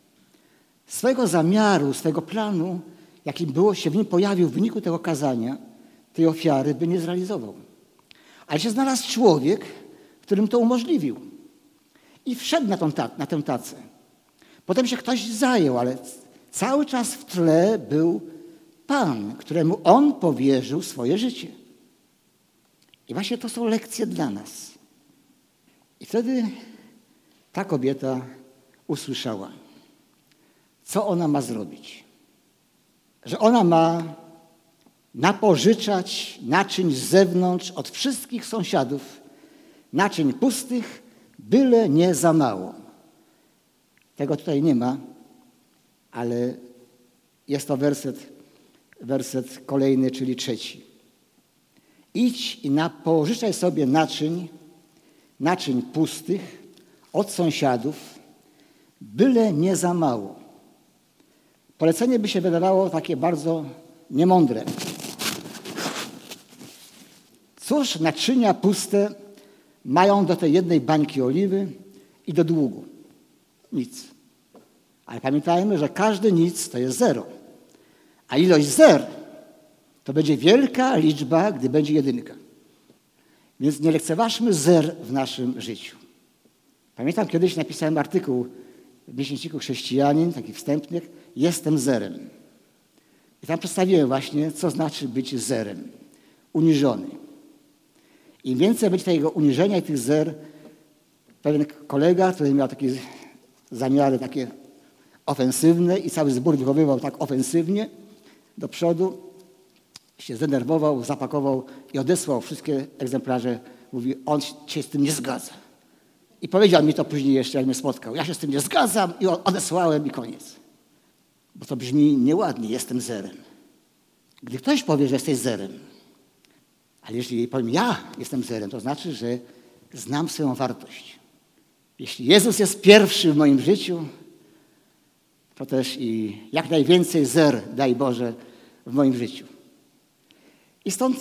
Swego zamiaru, swego planu, jaki się w nim pojawił w wyniku tego kazania, tej ofiary, by nie zrealizował. Ale się znalazł człowiek, którym to umożliwił. I wszedł na tę tacę. Potem się ktoś zajął, ale cały czas w tle był Pan, któremu on powierzył swoje życie. I właśnie to są lekcje dla nas. I wtedy ta kobieta usłyszała, co ona ma zrobić. Że ona ma napożyczać naczyń z zewnątrz od wszystkich sąsiadów, naczyń pustych, byle nie za mało. Tego tutaj nie ma, ale jest to werset kolejny, czyli 3. Idź i napożyczaj sobie naczyń pustych od sąsiadów, byle nie za mało. Polecenie by się wydawało takie bardzo niemądre. Cóż naczynia puste mają do tej jednej bańki oliwy i do długu? Nic. Ale pamiętajmy, że każdy nic to jest 0. A ilość zer to będzie wielka liczba, gdy będzie 1. Więc nie lekceważmy zer w naszym życiu. Pamiętam, kiedyś napisałem artykuł w miesięczniku Chrześcijanin, taki wstępny, jestem zerem. I tam przedstawiłem właśnie, co znaczy być zerem. Uniżony. Im więcej będzie tego uniżenia i tych zer, pewien kolega, który miał takie zamiary takie ofensywne i cały zbór wychowywał tak ofensywnie do przodu, się zdenerwował, zapakował i odesłał wszystkie egzemplarze. Mówi, on się z tym nie zgadza. I powiedział mi to później jeszcze, jak mnie spotkał. Ja się z tym nie zgadzam i odesłałem i koniec. Bo to brzmi nieładnie, jestem zerem. Gdy ktoś powie, że jesteś zerem, ale jeśli powiem, ja jestem zerem, to znaczy, że znam swoją wartość. Jeśli Jezus jest pierwszy w moim życiu, to też i jak najwięcej zer, daj Boże, w moim życiu. I stąd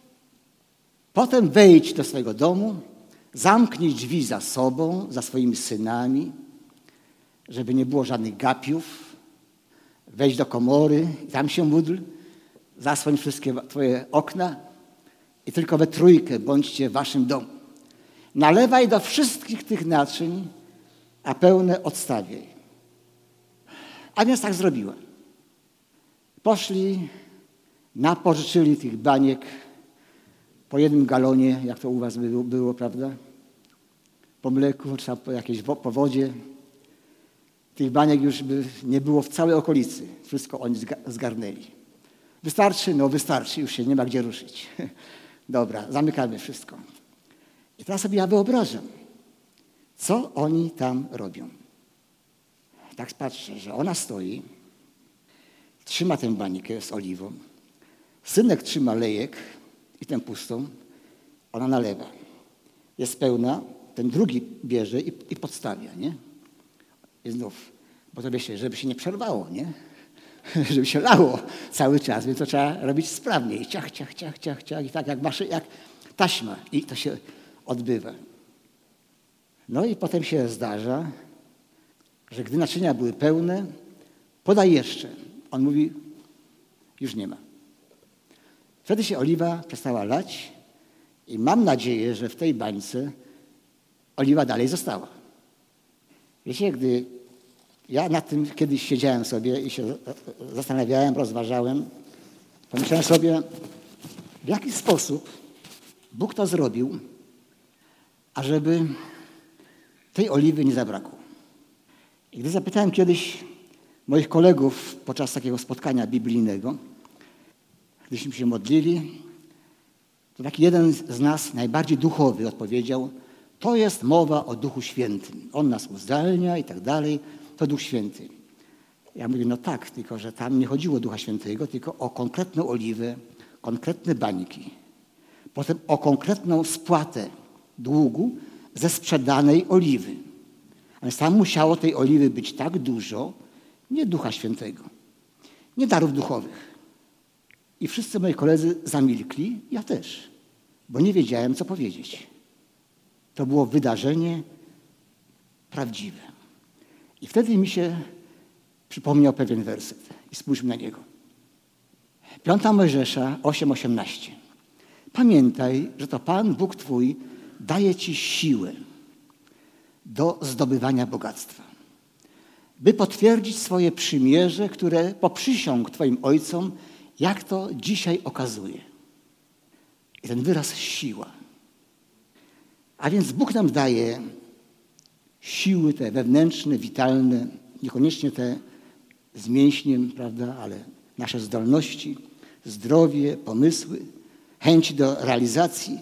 potem wejdź do swojego domu, zamknij drzwi za sobą, za swoimi synami, żeby nie było żadnych gapiów. Wejdź do komory, tam się módl, zasłoń wszystkie twoje okna i tylko we trójkę bądźcie w waszym domu. Nalewaj do wszystkich tych naczyń, a pełne odstawiaj. A więc tak zrobiła. Poszli, napożyczyli tych baniek po 1 galonie, jak to u was było, prawda? Po mleku, czy po wodzie. Tych baniek już by nie było w całej okolicy. Wszystko oni zgarnęli. Wystarczy? No wystarczy, już się nie ma gdzie ruszyć. Dobra, zamykamy wszystko. I teraz sobie ja wyobrażam, co oni tam robią. Tak patrzę, że ona stoi, trzyma tę bańkę z oliwą, synek trzyma lejek i tę pustą, ona nalewa. Jest pełna, ten drugi bierze i podstawia, nie? I znów, bo to wiecie, żeby się nie przerwało, nie? Żeby się lało cały czas, więc to trzeba robić sprawnie. I ciach, ciach, ciach, ciach, ciach, i tak jak taśma. I to się odbywa. No i potem się zdarza, że gdy naczynia były pełne, podaj jeszcze. On mówi, już nie ma. Wtedy się oliwa przestała lać i mam nadzieję, że w tej bańce oliwa dalej została. Wiecie, gdy ja nad tym kiedyś siedziałem sobie i się zastanawiałem, rozważałem, pomyślałem sobie, w jaki sposób Bóg to zrobił, ażeby tej oliwy nie zabrakło. I gdy zapytałem kiedyś moich kolegów podczas takiego spotkania biblijnego, gdyśmy się modlili, to taki jeden z nas, najbardziej duchowy, odpowiedział, to jest mowa o Duchu Świętym. On nas uzdalnia i tak dalej, to Duch Święty. Ja mówię, no tak, tylko że tam nie chodziło o Ducha Świętego, tylko o konkretną oliwę, konkretne bańki. Potem o konkretną spłatę długu ze sprzedanej oliwy. A więc tam musiało tej oliwy być tak dużo, nie Ducha Świętego, nie darów duchowych. I wszyscy moi koledzy zamilkli, ja też, bo nie wiedziałem, co powiedzieć. To było wydarzenie prawdziwe. I wtedy mi się przypomniał pewien werset. I spójrzmy na niego. 5 Mojżesza 8:18. Pamiętaj, że to Pan Bóg Twój daje Ci siłę do zdobywania bogactwa, by potwierdzić swoje przymierze, które poprzysiągł Twoim ojcom, jak to dzisiaj okazuje. I ten wyraz siła. A więc Bóg nam daje siły te wewnętrzne, witalne, niekoniecznie te z mięśniem, prawda, ale nasze zdolności, zdrowie, pomysły, chęć do realizacji.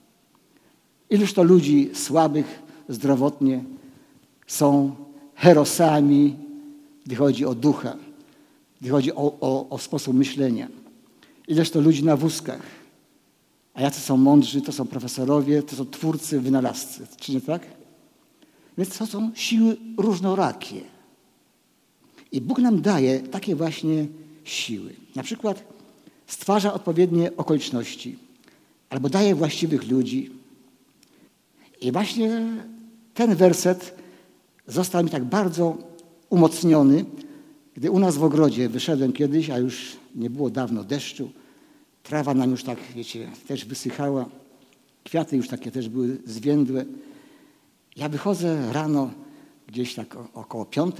Iluż to ludzi słabych zdrowotnie są herosami, gdy chodzi o ducha, gdy chodzi o sposób myślenia. Ileż to ludzi na wózkach. A jacy są mądrzy, to są profesorowie, to są twórcy, wynalazcy. Czy nie tak? Więc to są siły różnorakie. I Bóg nam daje takie właśnie siły. Na przykład stwarza odpowiednie okoliczności albo daje właściwych ludzi. I właśnie ten werset został mi tak bardzo umocniony, gdy u nas w ogrodzie wyszedłem kiedyś, a już nie było dawno deszczu. Trawa nam już tak, wiecie, też wysychała. Kwiaty już takie też były zwiędłe. Ja wychodzę rano, gdzieś tak około 5.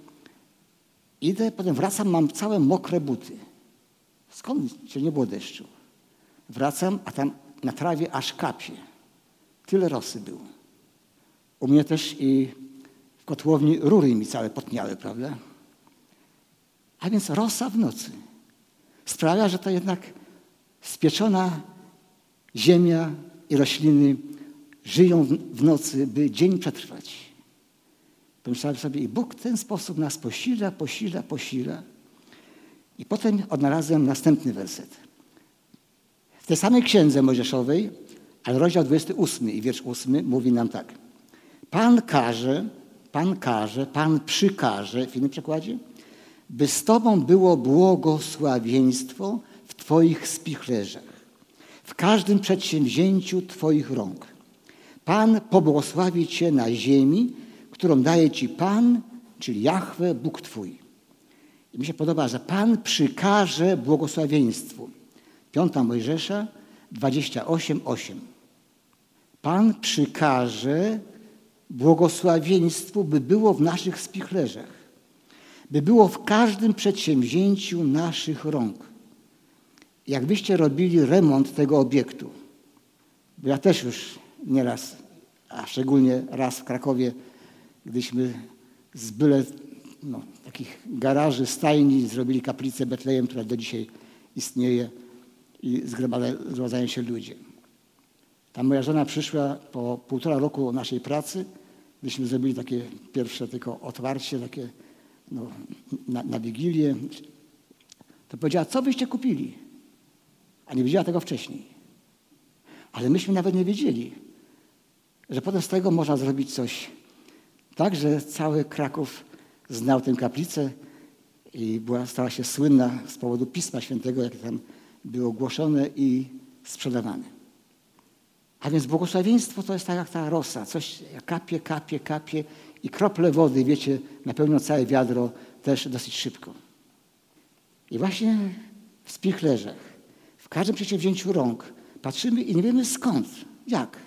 Idę, potem wracam, mam całe mokre buty. Skąd? Czy nie było deszczu? Wracam, a tam na trawie aż kapie. Tyle rosy było. U mnie też i w kotłowni rury mi całe potniały, prawda? A więc rosa w nocy sprawia, że to jednak spieczona ziemia i rośliny żyją w nocy, by dzień przetrwać. Pomyślałem sobie, i Bóg w ten sposób nas posila. I potem odnalazłem następny werset. W tej samej księdze mojżeszowej, ale rozdział 28 i wiersz 8 mówi nam tak. Pan przykaże, w innym przekładzie, by z Tobą było błogosławieństwo w Twoich spichlerzach, w każdym przedsięwzięciu Twoich rąk. Pan pobłogosławi Cię na ziemi, którą daje Ci Pan, czyli Jahwe, Bóg Twój. I mi się podoba, że Pan przykaże błogosławieństwu. 5 Mojżesza 28:8. Pan przykaże błogosławieństwu, by było w naszych spichlerzach, by było w każdym przedsięwzięciu naszych rąk. Jakbyście robili remont tego obiektu, bo ja też już nieraz, a szczególnie raz w Krakowie, gdyśmy z byle takich garaży, stajni zrobili kaplicę Betlejem, która do dzisiaj istnieje i zgromadzają się ludzie. Tam moja żona przyszła po 1,5 roku naszej pracy, gdyśmy zrobili takie pierwsze tylko otwarcie, takie na Wigilię. To powiedziała, co byście kupili? A nie wiedziała tego wcześniej. Ale myśmy nawet nie wiedzieli, że potem z tego można zrobić coś tak, że cały Kraków znał tę kaplicę i stała się słynna z powodu Pisma Świętego, jakie tam było głoszone i sprzedawane. A więc błogosławieństwo to jest tak jak ta rosa, coś kapie i krople wody, wiecie, napełnią całe wiadro też dosyć szybko. I właśnie w spichlerzach, W każdym przedsięwzięciu rąk patrzymy i nie wiemy skąd, jak.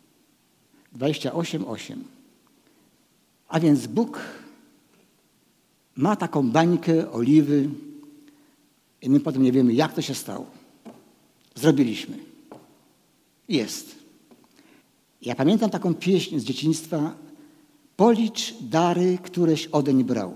28:8. A więc Bóg ma taką bańkę oliwy i my potem nie wiemy, jak to się stało. Zrobiliśmy. Jest. Ja pamiętam taką pieśń z dzieciństwa. Policz dary, któreś odeń brał.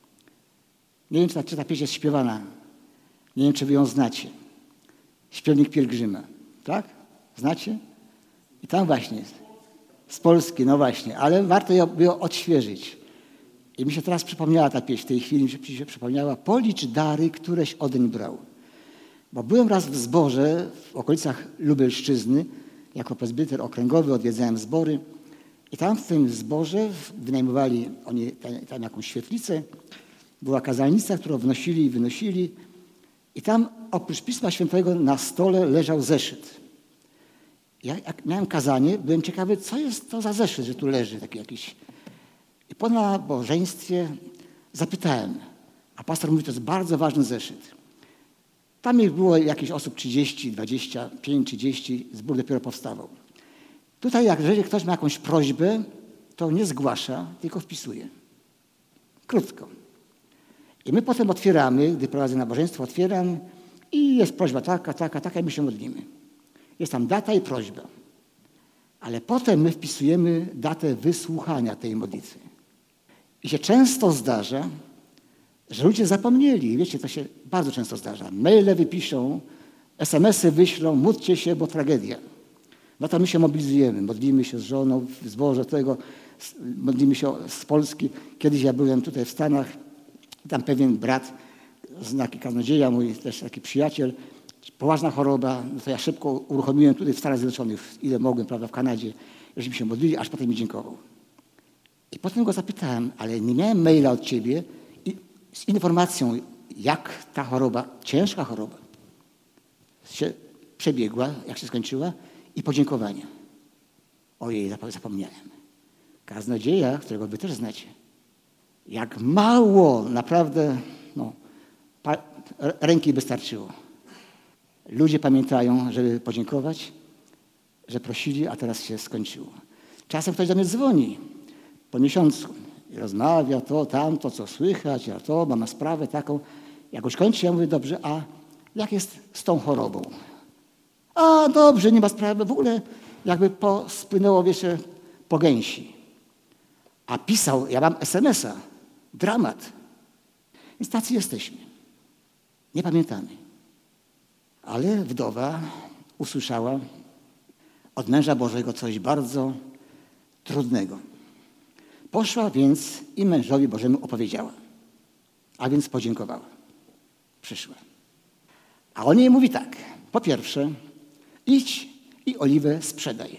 Nie wiem, czy ta pieśń jest śpiewana. Nie wiem, czy wy ją znacie. Śpiewnik pielgrzyma. Tak? Znacie? I tam właśnie jest. Z Polski, no właśnie. Ale warto ją odświeżyć. I mi się teraz przypomniała ta pieśń. W tej chwili mi się przypomniała. Policz dary, któreś odeń brał. Bo byłem raz w zborze w okolicach Lubelszczyzny. Jako prezbiter okręgowy odwiedzałem zbory. I tam w tym zborze wynajmowali oni tam jakąś świetlicę. Była kazalnica, którą wnosili i wynosili. I tam oprócz Pisma Świętego na stole leżał zeszyt. Ja jak miałem kazanie, byłem ciekawy, co jest to za zeszyt, że tu leży taki jakiś. I po nabożeństwie zapytałem, a pastor mówi, to jest bardzo ważny zeszyt. Tam ich było jakieś osób 30, 25, 30, zbór dopiero powstawał. Tutaj, jeżeli ktoś ma jakąś prośbę, to nie zgłasza, tylko wpisuje. Krótko. I my potem otwieramy, gdy prowadzę nabożeństwo, otwieram i jest prośba taka i my się modlimy. Jest tam data i prośba. Ale potem my wpisujemy datę wysłuchania tej modlitwy. I się często zdarza, że ludzie zapomnieli. Wiecie, to się bardzo często zdarza. Maile wypiszą, SMS-y wyślą, módlcie się, bo tragedia. No to my się mobilizujemy, modlimy się z żoną w zborze tego, modlimy się z Polski. Kiedyś ja byłem tutaj w Stanach, tam pewien brat, znaki kaznodzieja, mój też taki przyjaciel, poważna choroba, no to ja szybko uruchomiłem tutaj w Stanach Zjednoczonych, ile mogłem, prawda, w Kanadzie, żeśmy się modlili, aż potem mi dziękował. I potem go zapytałem, ale nie miałem maila od ciebie z informacją, jak ta choroba, ciężka choroba, się przebiegła, jak się skończyła i podziękowania. Ojej, zapomniałem. Kaznodzieja, którego wy też znacie. Jak mało, naprawdę, no, ręki by starczyło. Ludzie pamiętają, żeby podziękować, że prosili, a teraz się skończyło. Czasem ktoś do mnie dzwoni po miesiącu i rozmawia to, tamto, co słychać, a to, mam sprawę taką. Jak już kończy, ja mówię, dobrze, a jak jest z tą chorobą? A dobrze, nie ma sprawy, w ogóle jakby spłynęło, wiecie, po gęsi. A pisał, ja mam SMS-a, dramat. Więc tacy jesteśmy. Nie pamiętamy. Ale wdowa usłyszała od męża Bożego coś bardzo trudnego. Poszła więc i mężowi Bożemu opowiedziała. A więc podziękowała. Przyszła. A on jej mówi tak. Po pierwsze, idź i oliwę sprzedaj.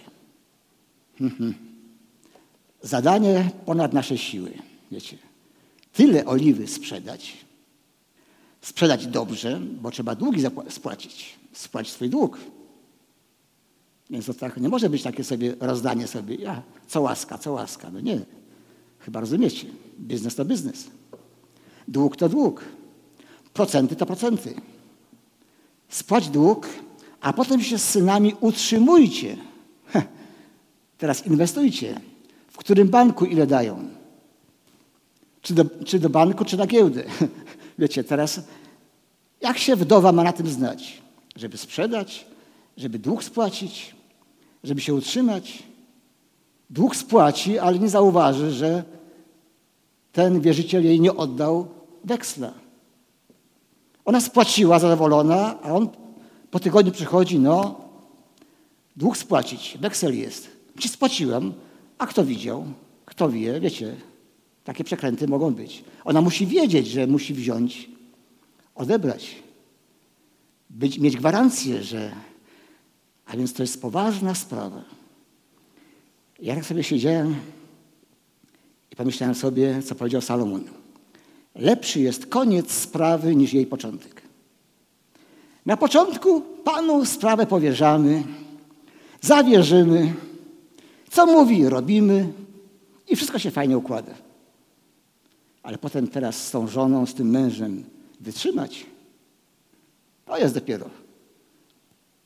Zadanie ponad nasze siły. Wiecie, tyle oliwy sprzedać. Sprzedać dobrze, bo trzeba długi spłacić. Spłacić swój dług. Więc to tak nie może być takie sobie rozdanie sobie. Co łaska. No nie. Chyba rozumiecie. Biznes to biznes. Dług to dług. Procenty to procenty. Spłać dług, a potem się z synami utrzymujcie. Teraz inwestujcie. W którym banku ile dają? Czy do banku, czy na giełdę? Wiecie, teraz jak się wdowa ma na tym znać? Żeby sprzedać, żeby dług spłacić, żeby się utrzymać. Dług spłaci, ale nie zauważy, że ten wierzyciel jej nie oddał weksla. Ona spłaciła zadowolona, a on po tygodniu przychodzi, dług spłacić, weksel jest. Ci spłaciłem, a kto widział? Kto wie? Wiecie, takie przekręty mogą być. Ona musi wiedzieć, że musi wziąć, odebrać. Mieć gwarancję, że... A więc to jest poważna sprawa. Ja tak sobie siedziałem i pomyślałem sobie, co powiedział Salomon. Lepszy jest koniec sprawy niż jej początek. Na początku Panu sprawę powierzamy, zawierzymy, co mówi, robimy i wszystko się fajnie układa. Ale potem teraz z tą żoną, z tym mężem wytrzymać, to jest dopiero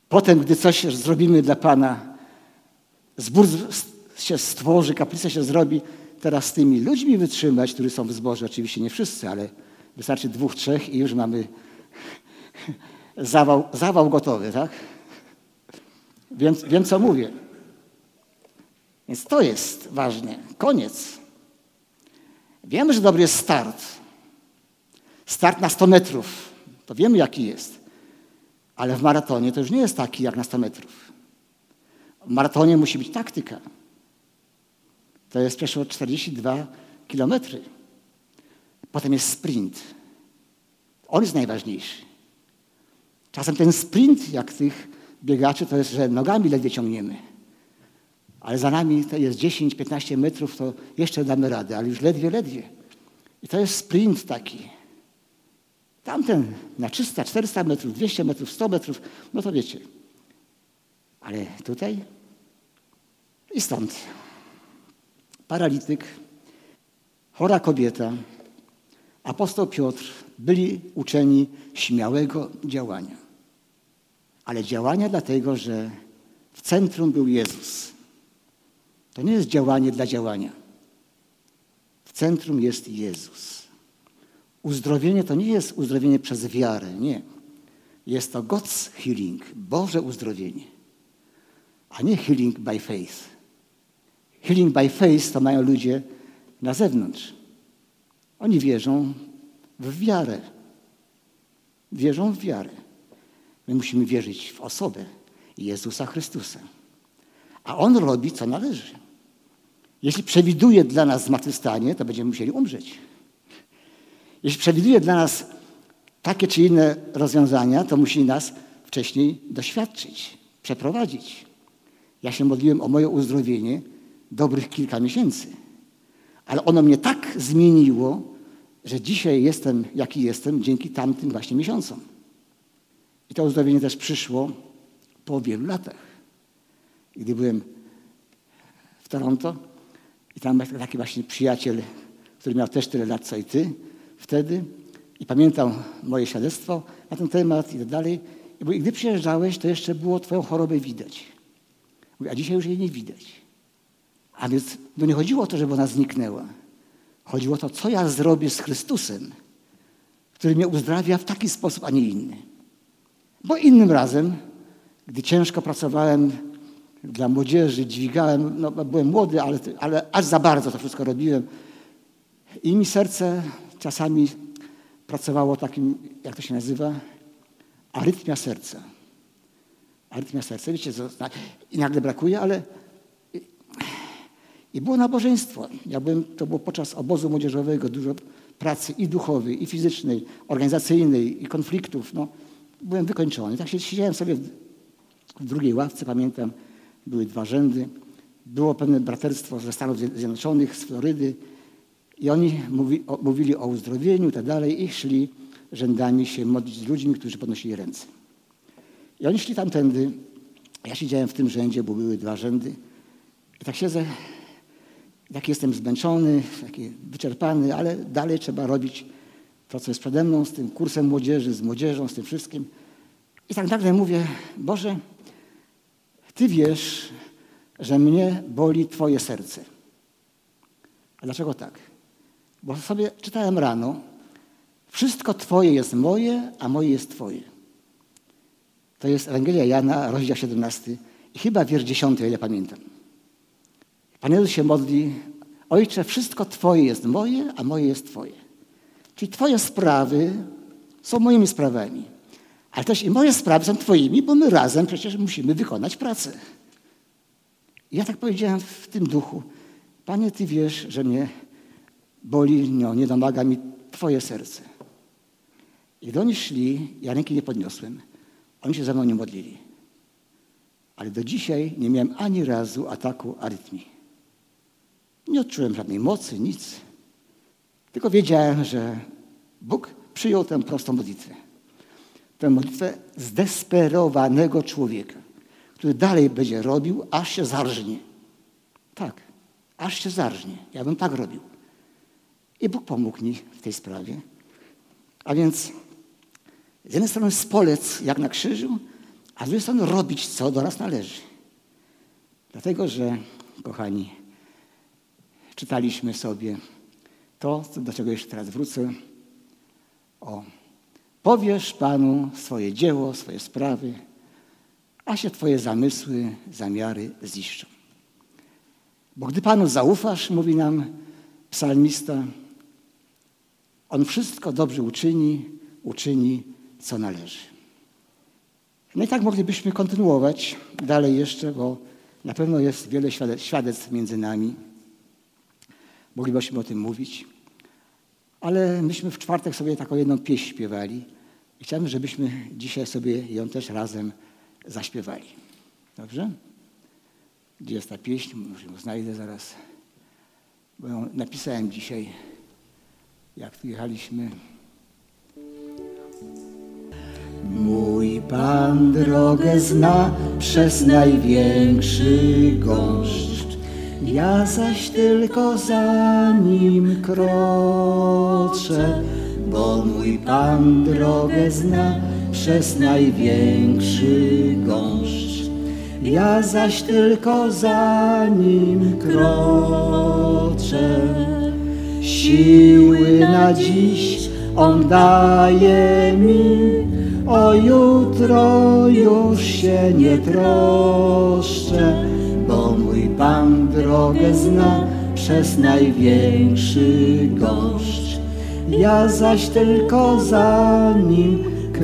Potem, gdy coś zrobimy dla Pana, zbór się stworzy, kaplica się zrobi, teraz z tymi ludźmi wytrzymać, którzy są w zborze, oczywiście nie wszyscy, ale wystarczy 2, 3 i już mamy zawał gotowy, tak? Wiem, co mówię. Więc to jest ważne. Koniec. Wiemy, że dobry jest start. Start na 100 metrów. To wiemy, jaki jest. Ale w maratonie to już nie jest taki jak na 100 metrów. W maratonie musi być taktyka. To jest przeszło 42 kilometry. Potem jest sprint. On jest najważniejszy. Czasem ten sprint, jak tych biegaczy, to jest, że nogami ledwie ciągniemy. Ale za nami to jest 10-15 metrów, to jeszcze damy radę, ale już ledwie. I to jest sprint taki. Tamten na 300, 400 metrów, 200 metrów, 100 metrów, no to wiecie. Ale tutaj i stąd. Paralityk, chora kobieta, apostoł Piotr byli uczeni śmiałego działania. Ale działania dlatego, że w centrum był Jezus. To nie jest działanie dla działania. W centrum jest Jezus. Uzdrowienie to nie jest uzdrowienie przez wiarę, nie. Jest to God's healing, Boże uzdrowienie, a nie healing by faith. Healing by faith to mają ludzie na zewnątrz. Oni wierzą w wiarę. Wierzą w wiarę. My musimy wierzyć w osobę Jezusa Chrystusa. A On robi, co należy. Jeśli przewiduje dla nas zmartwychwstanie, to będziemy musieli umrzeć. Jeśli przewiduje dla nas takie czy inne rozwiązania, to musi nas wcześniej doświadczyć, przeprowadzić. Ja się modliłem o moje uzdrowienie dobrych kilka miesięcy. Ale ono mnie tak zmieniło, że dzisiaj jestem, jaki jestem, dzięki tamtym właśnie miesiącom. I to uzdrowienie też przyszło po wielu latach. Gdy byłem w Toronto i tam taki właśnie przyjaciel, który miał też tyle lat, co i ty wtedy i pamiętał moje świadectwo na ten temat i tak dalej. I gdy przyjeżdżałeś, to jeszcze było twoją chorobę widać. Mówię, a dzisiaj już jej nie widać. A więc nie chodziło o to, żeby ona zniknęła. Chodziło o to, co ja zrobię z Chrystusem, który mnie uzdrawia w taki sposób, a nie inny. Bo innym razem, gdy ciężko pracowałem dla młodzieży, dźwigałem, no byłem młody, ale aż za bardzo to wszystko robiłem. I mi serce czasami pracowało takim, jak to się nazywa? Arytmia serca. Arytmia serca. Wiecie, co? I nagle brakuje, ale i było nabożeństwo. To było podczas obozu młodzieżowego, dużo pracy i duchowej, i fizycznej, organizacyjnej, i konfliktów. No, byłem wykończony. Tak się siedziałem sobie w drugiej ławce, pamiętam, były 2 rzędy. Było pewne braterstwo ze Stanów Zjednoczonych, z Florydy i oni mówili o uzdrowieniu i tak dalej i szli rzędami się modlić z ludźmi, którzy podnosili ręce. I oni szli tamtędy. Ja siedziałem w tym rzędzie, bo były 2 rzędy. I tak siedzę, taki jestem zmęczony, taki wyczerpany, ale dalej trzeba robić to, co jest przede mną, z tym kursem młodzieży, z młodzieżą, z tym wszystkim. I tak nagle mówię, Boże, Ty wiesz, że mnie boli Twoje serce. A dlaczego tak? Bo sobie czytałem rano, wszystko Twoje jest moje, a moje jest Twoje. To jest Ewangelia Jana, rozdział 17 i chyba wiersz 10, o ile pamiętam. Pan Jezus się modli, Ojcze, wszystko Twoje jest moje, a moje jest Twoje. Czyli Twoje sprawy są moimi sprawami. Ale też i moje sprawy są Twoimi, bo my razem przecież musimy wykonać pracę. I ja tak powiedziałem w tym duchu, Panie, Ty wiesz, że mnie boli, nie domaga mi Twoje serce. I gdy oni szli, ja ręki nie podniosłem. Oni się ze mną nie modlili. Ale do dzisiaj nie miałem ani razu ataku arytmii. Nie odczułem żadnej mocy, nic. Tylko wiedziałem, że Bóg przyjął tę prostą modlitwę. Tę modlitwę zdesperowanego człowieka, który dalej będzie robił, aż się zarżnie. Tak, aż się zarżnie. Ja bym tak robił. I Bóg pomógł mi w tej sprawie. A więc z jednej strony spolec jak na krzyżu, a z drugiej strony robić, co do nas należy. Dlatego, że, kochani, czytaliśmy sobie to, do czego jeszcze teraz wrócę. Powiesz Panu swoje dzieło, swoje sprawy, a się Twoje zamysły, zamiary ziszczą. Bo gdy Panu zaufasz, mówi nam psalmista, On wszystko dobrze uczyni, co należy. No i tak moglibyśmy kontynuować dalej jeszcze, bo na pewno jest wiele świadectw między nami. Moglibyśmy o tym mówić. Ale myśmy w czwartek sobie taką jedną pieśń śpiewali i chciałbym, żebyśmy dzisiaj sobie ją też razem zaśpiewali. Dobrze? Gdzie jest ta pieśń? Może ją znajdę zaraz. Bo ją napisałem dzisiaj, jak tu jechaliśmy. Mój Pan drogę zna przez największy gąszcz, ja zaś tylko za Nim kroczę, bo mój Pan drogę zna przez największy gąszcz, ja zaś tylko za Nim kroczę. Siły na dziś On daje mi, o jutro już się nie troszczę, bo mój Pan drogę zna przez największy gąszcz, ja zaś tylko za Nim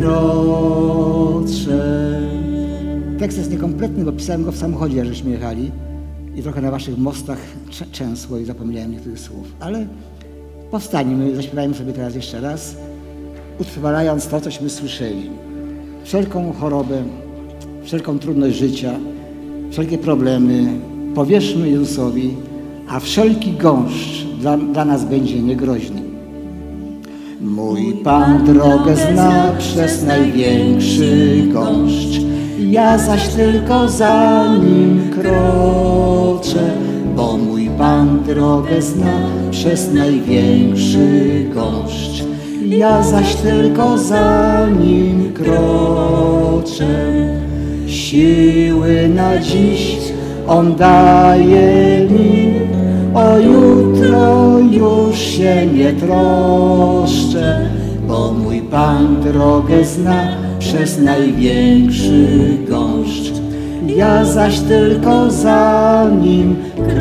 kroczę. Tekst jest niekompletny, bo pisałem go w samochodzie, jak żeśmy jechali i trochę na waszych mostach trzęsło i zapomniałem niektórych słów, ale powstańmy, zaśpiewajmy sobie teraz jeszcze raz, utrwalając to, cośmy słyszeli. Wszelką chorobę, wszelką trudność życia, wszelkie problemy powierzmy Jezusowi, a wszelki gąszcz dla nas będzie niegroźny. Mój Pan drogę zna przez największy gąszcz, ja zaś tylko za Nim kroczę, bo mój Pan drogę zna przez największy gąszcz, ja zaś tylko za Nim kroczę. Siły na dziś On daje mi, o jutro już się nie troszczę, bo mój Pan drogę zna przez największy gąszcz, ja zaś tylko za Nim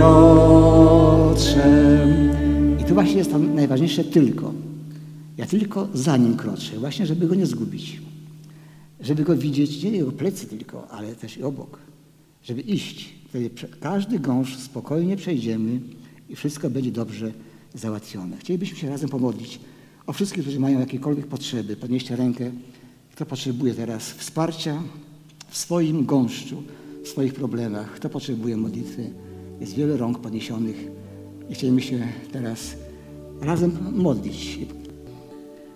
kroczę. I tu właśnie jest to najważniejsze tylko. Ja tylko za Nim kroczę, właśnie żeby Go nie zgubić. Żeby Go widzieć, nie Jego plecy tylko, ale też i obok. Żeby iść. Wtedy każdy gąszcz spokojnie przejdziemy i wszystko będzie dobrze załatwione. Chcielibyśmy się razem pomodlić o wszystkich, którzy mają jakiekolwiek potrzeby. Podnieście rękę, kto potrzebuje teraz wsparcia w swoim gąszczu, w swoich problemach. Kto potrzebuje modlitwy. Jest wiele rąk podniesionych i chcielibyśmy się teraz razem modlić.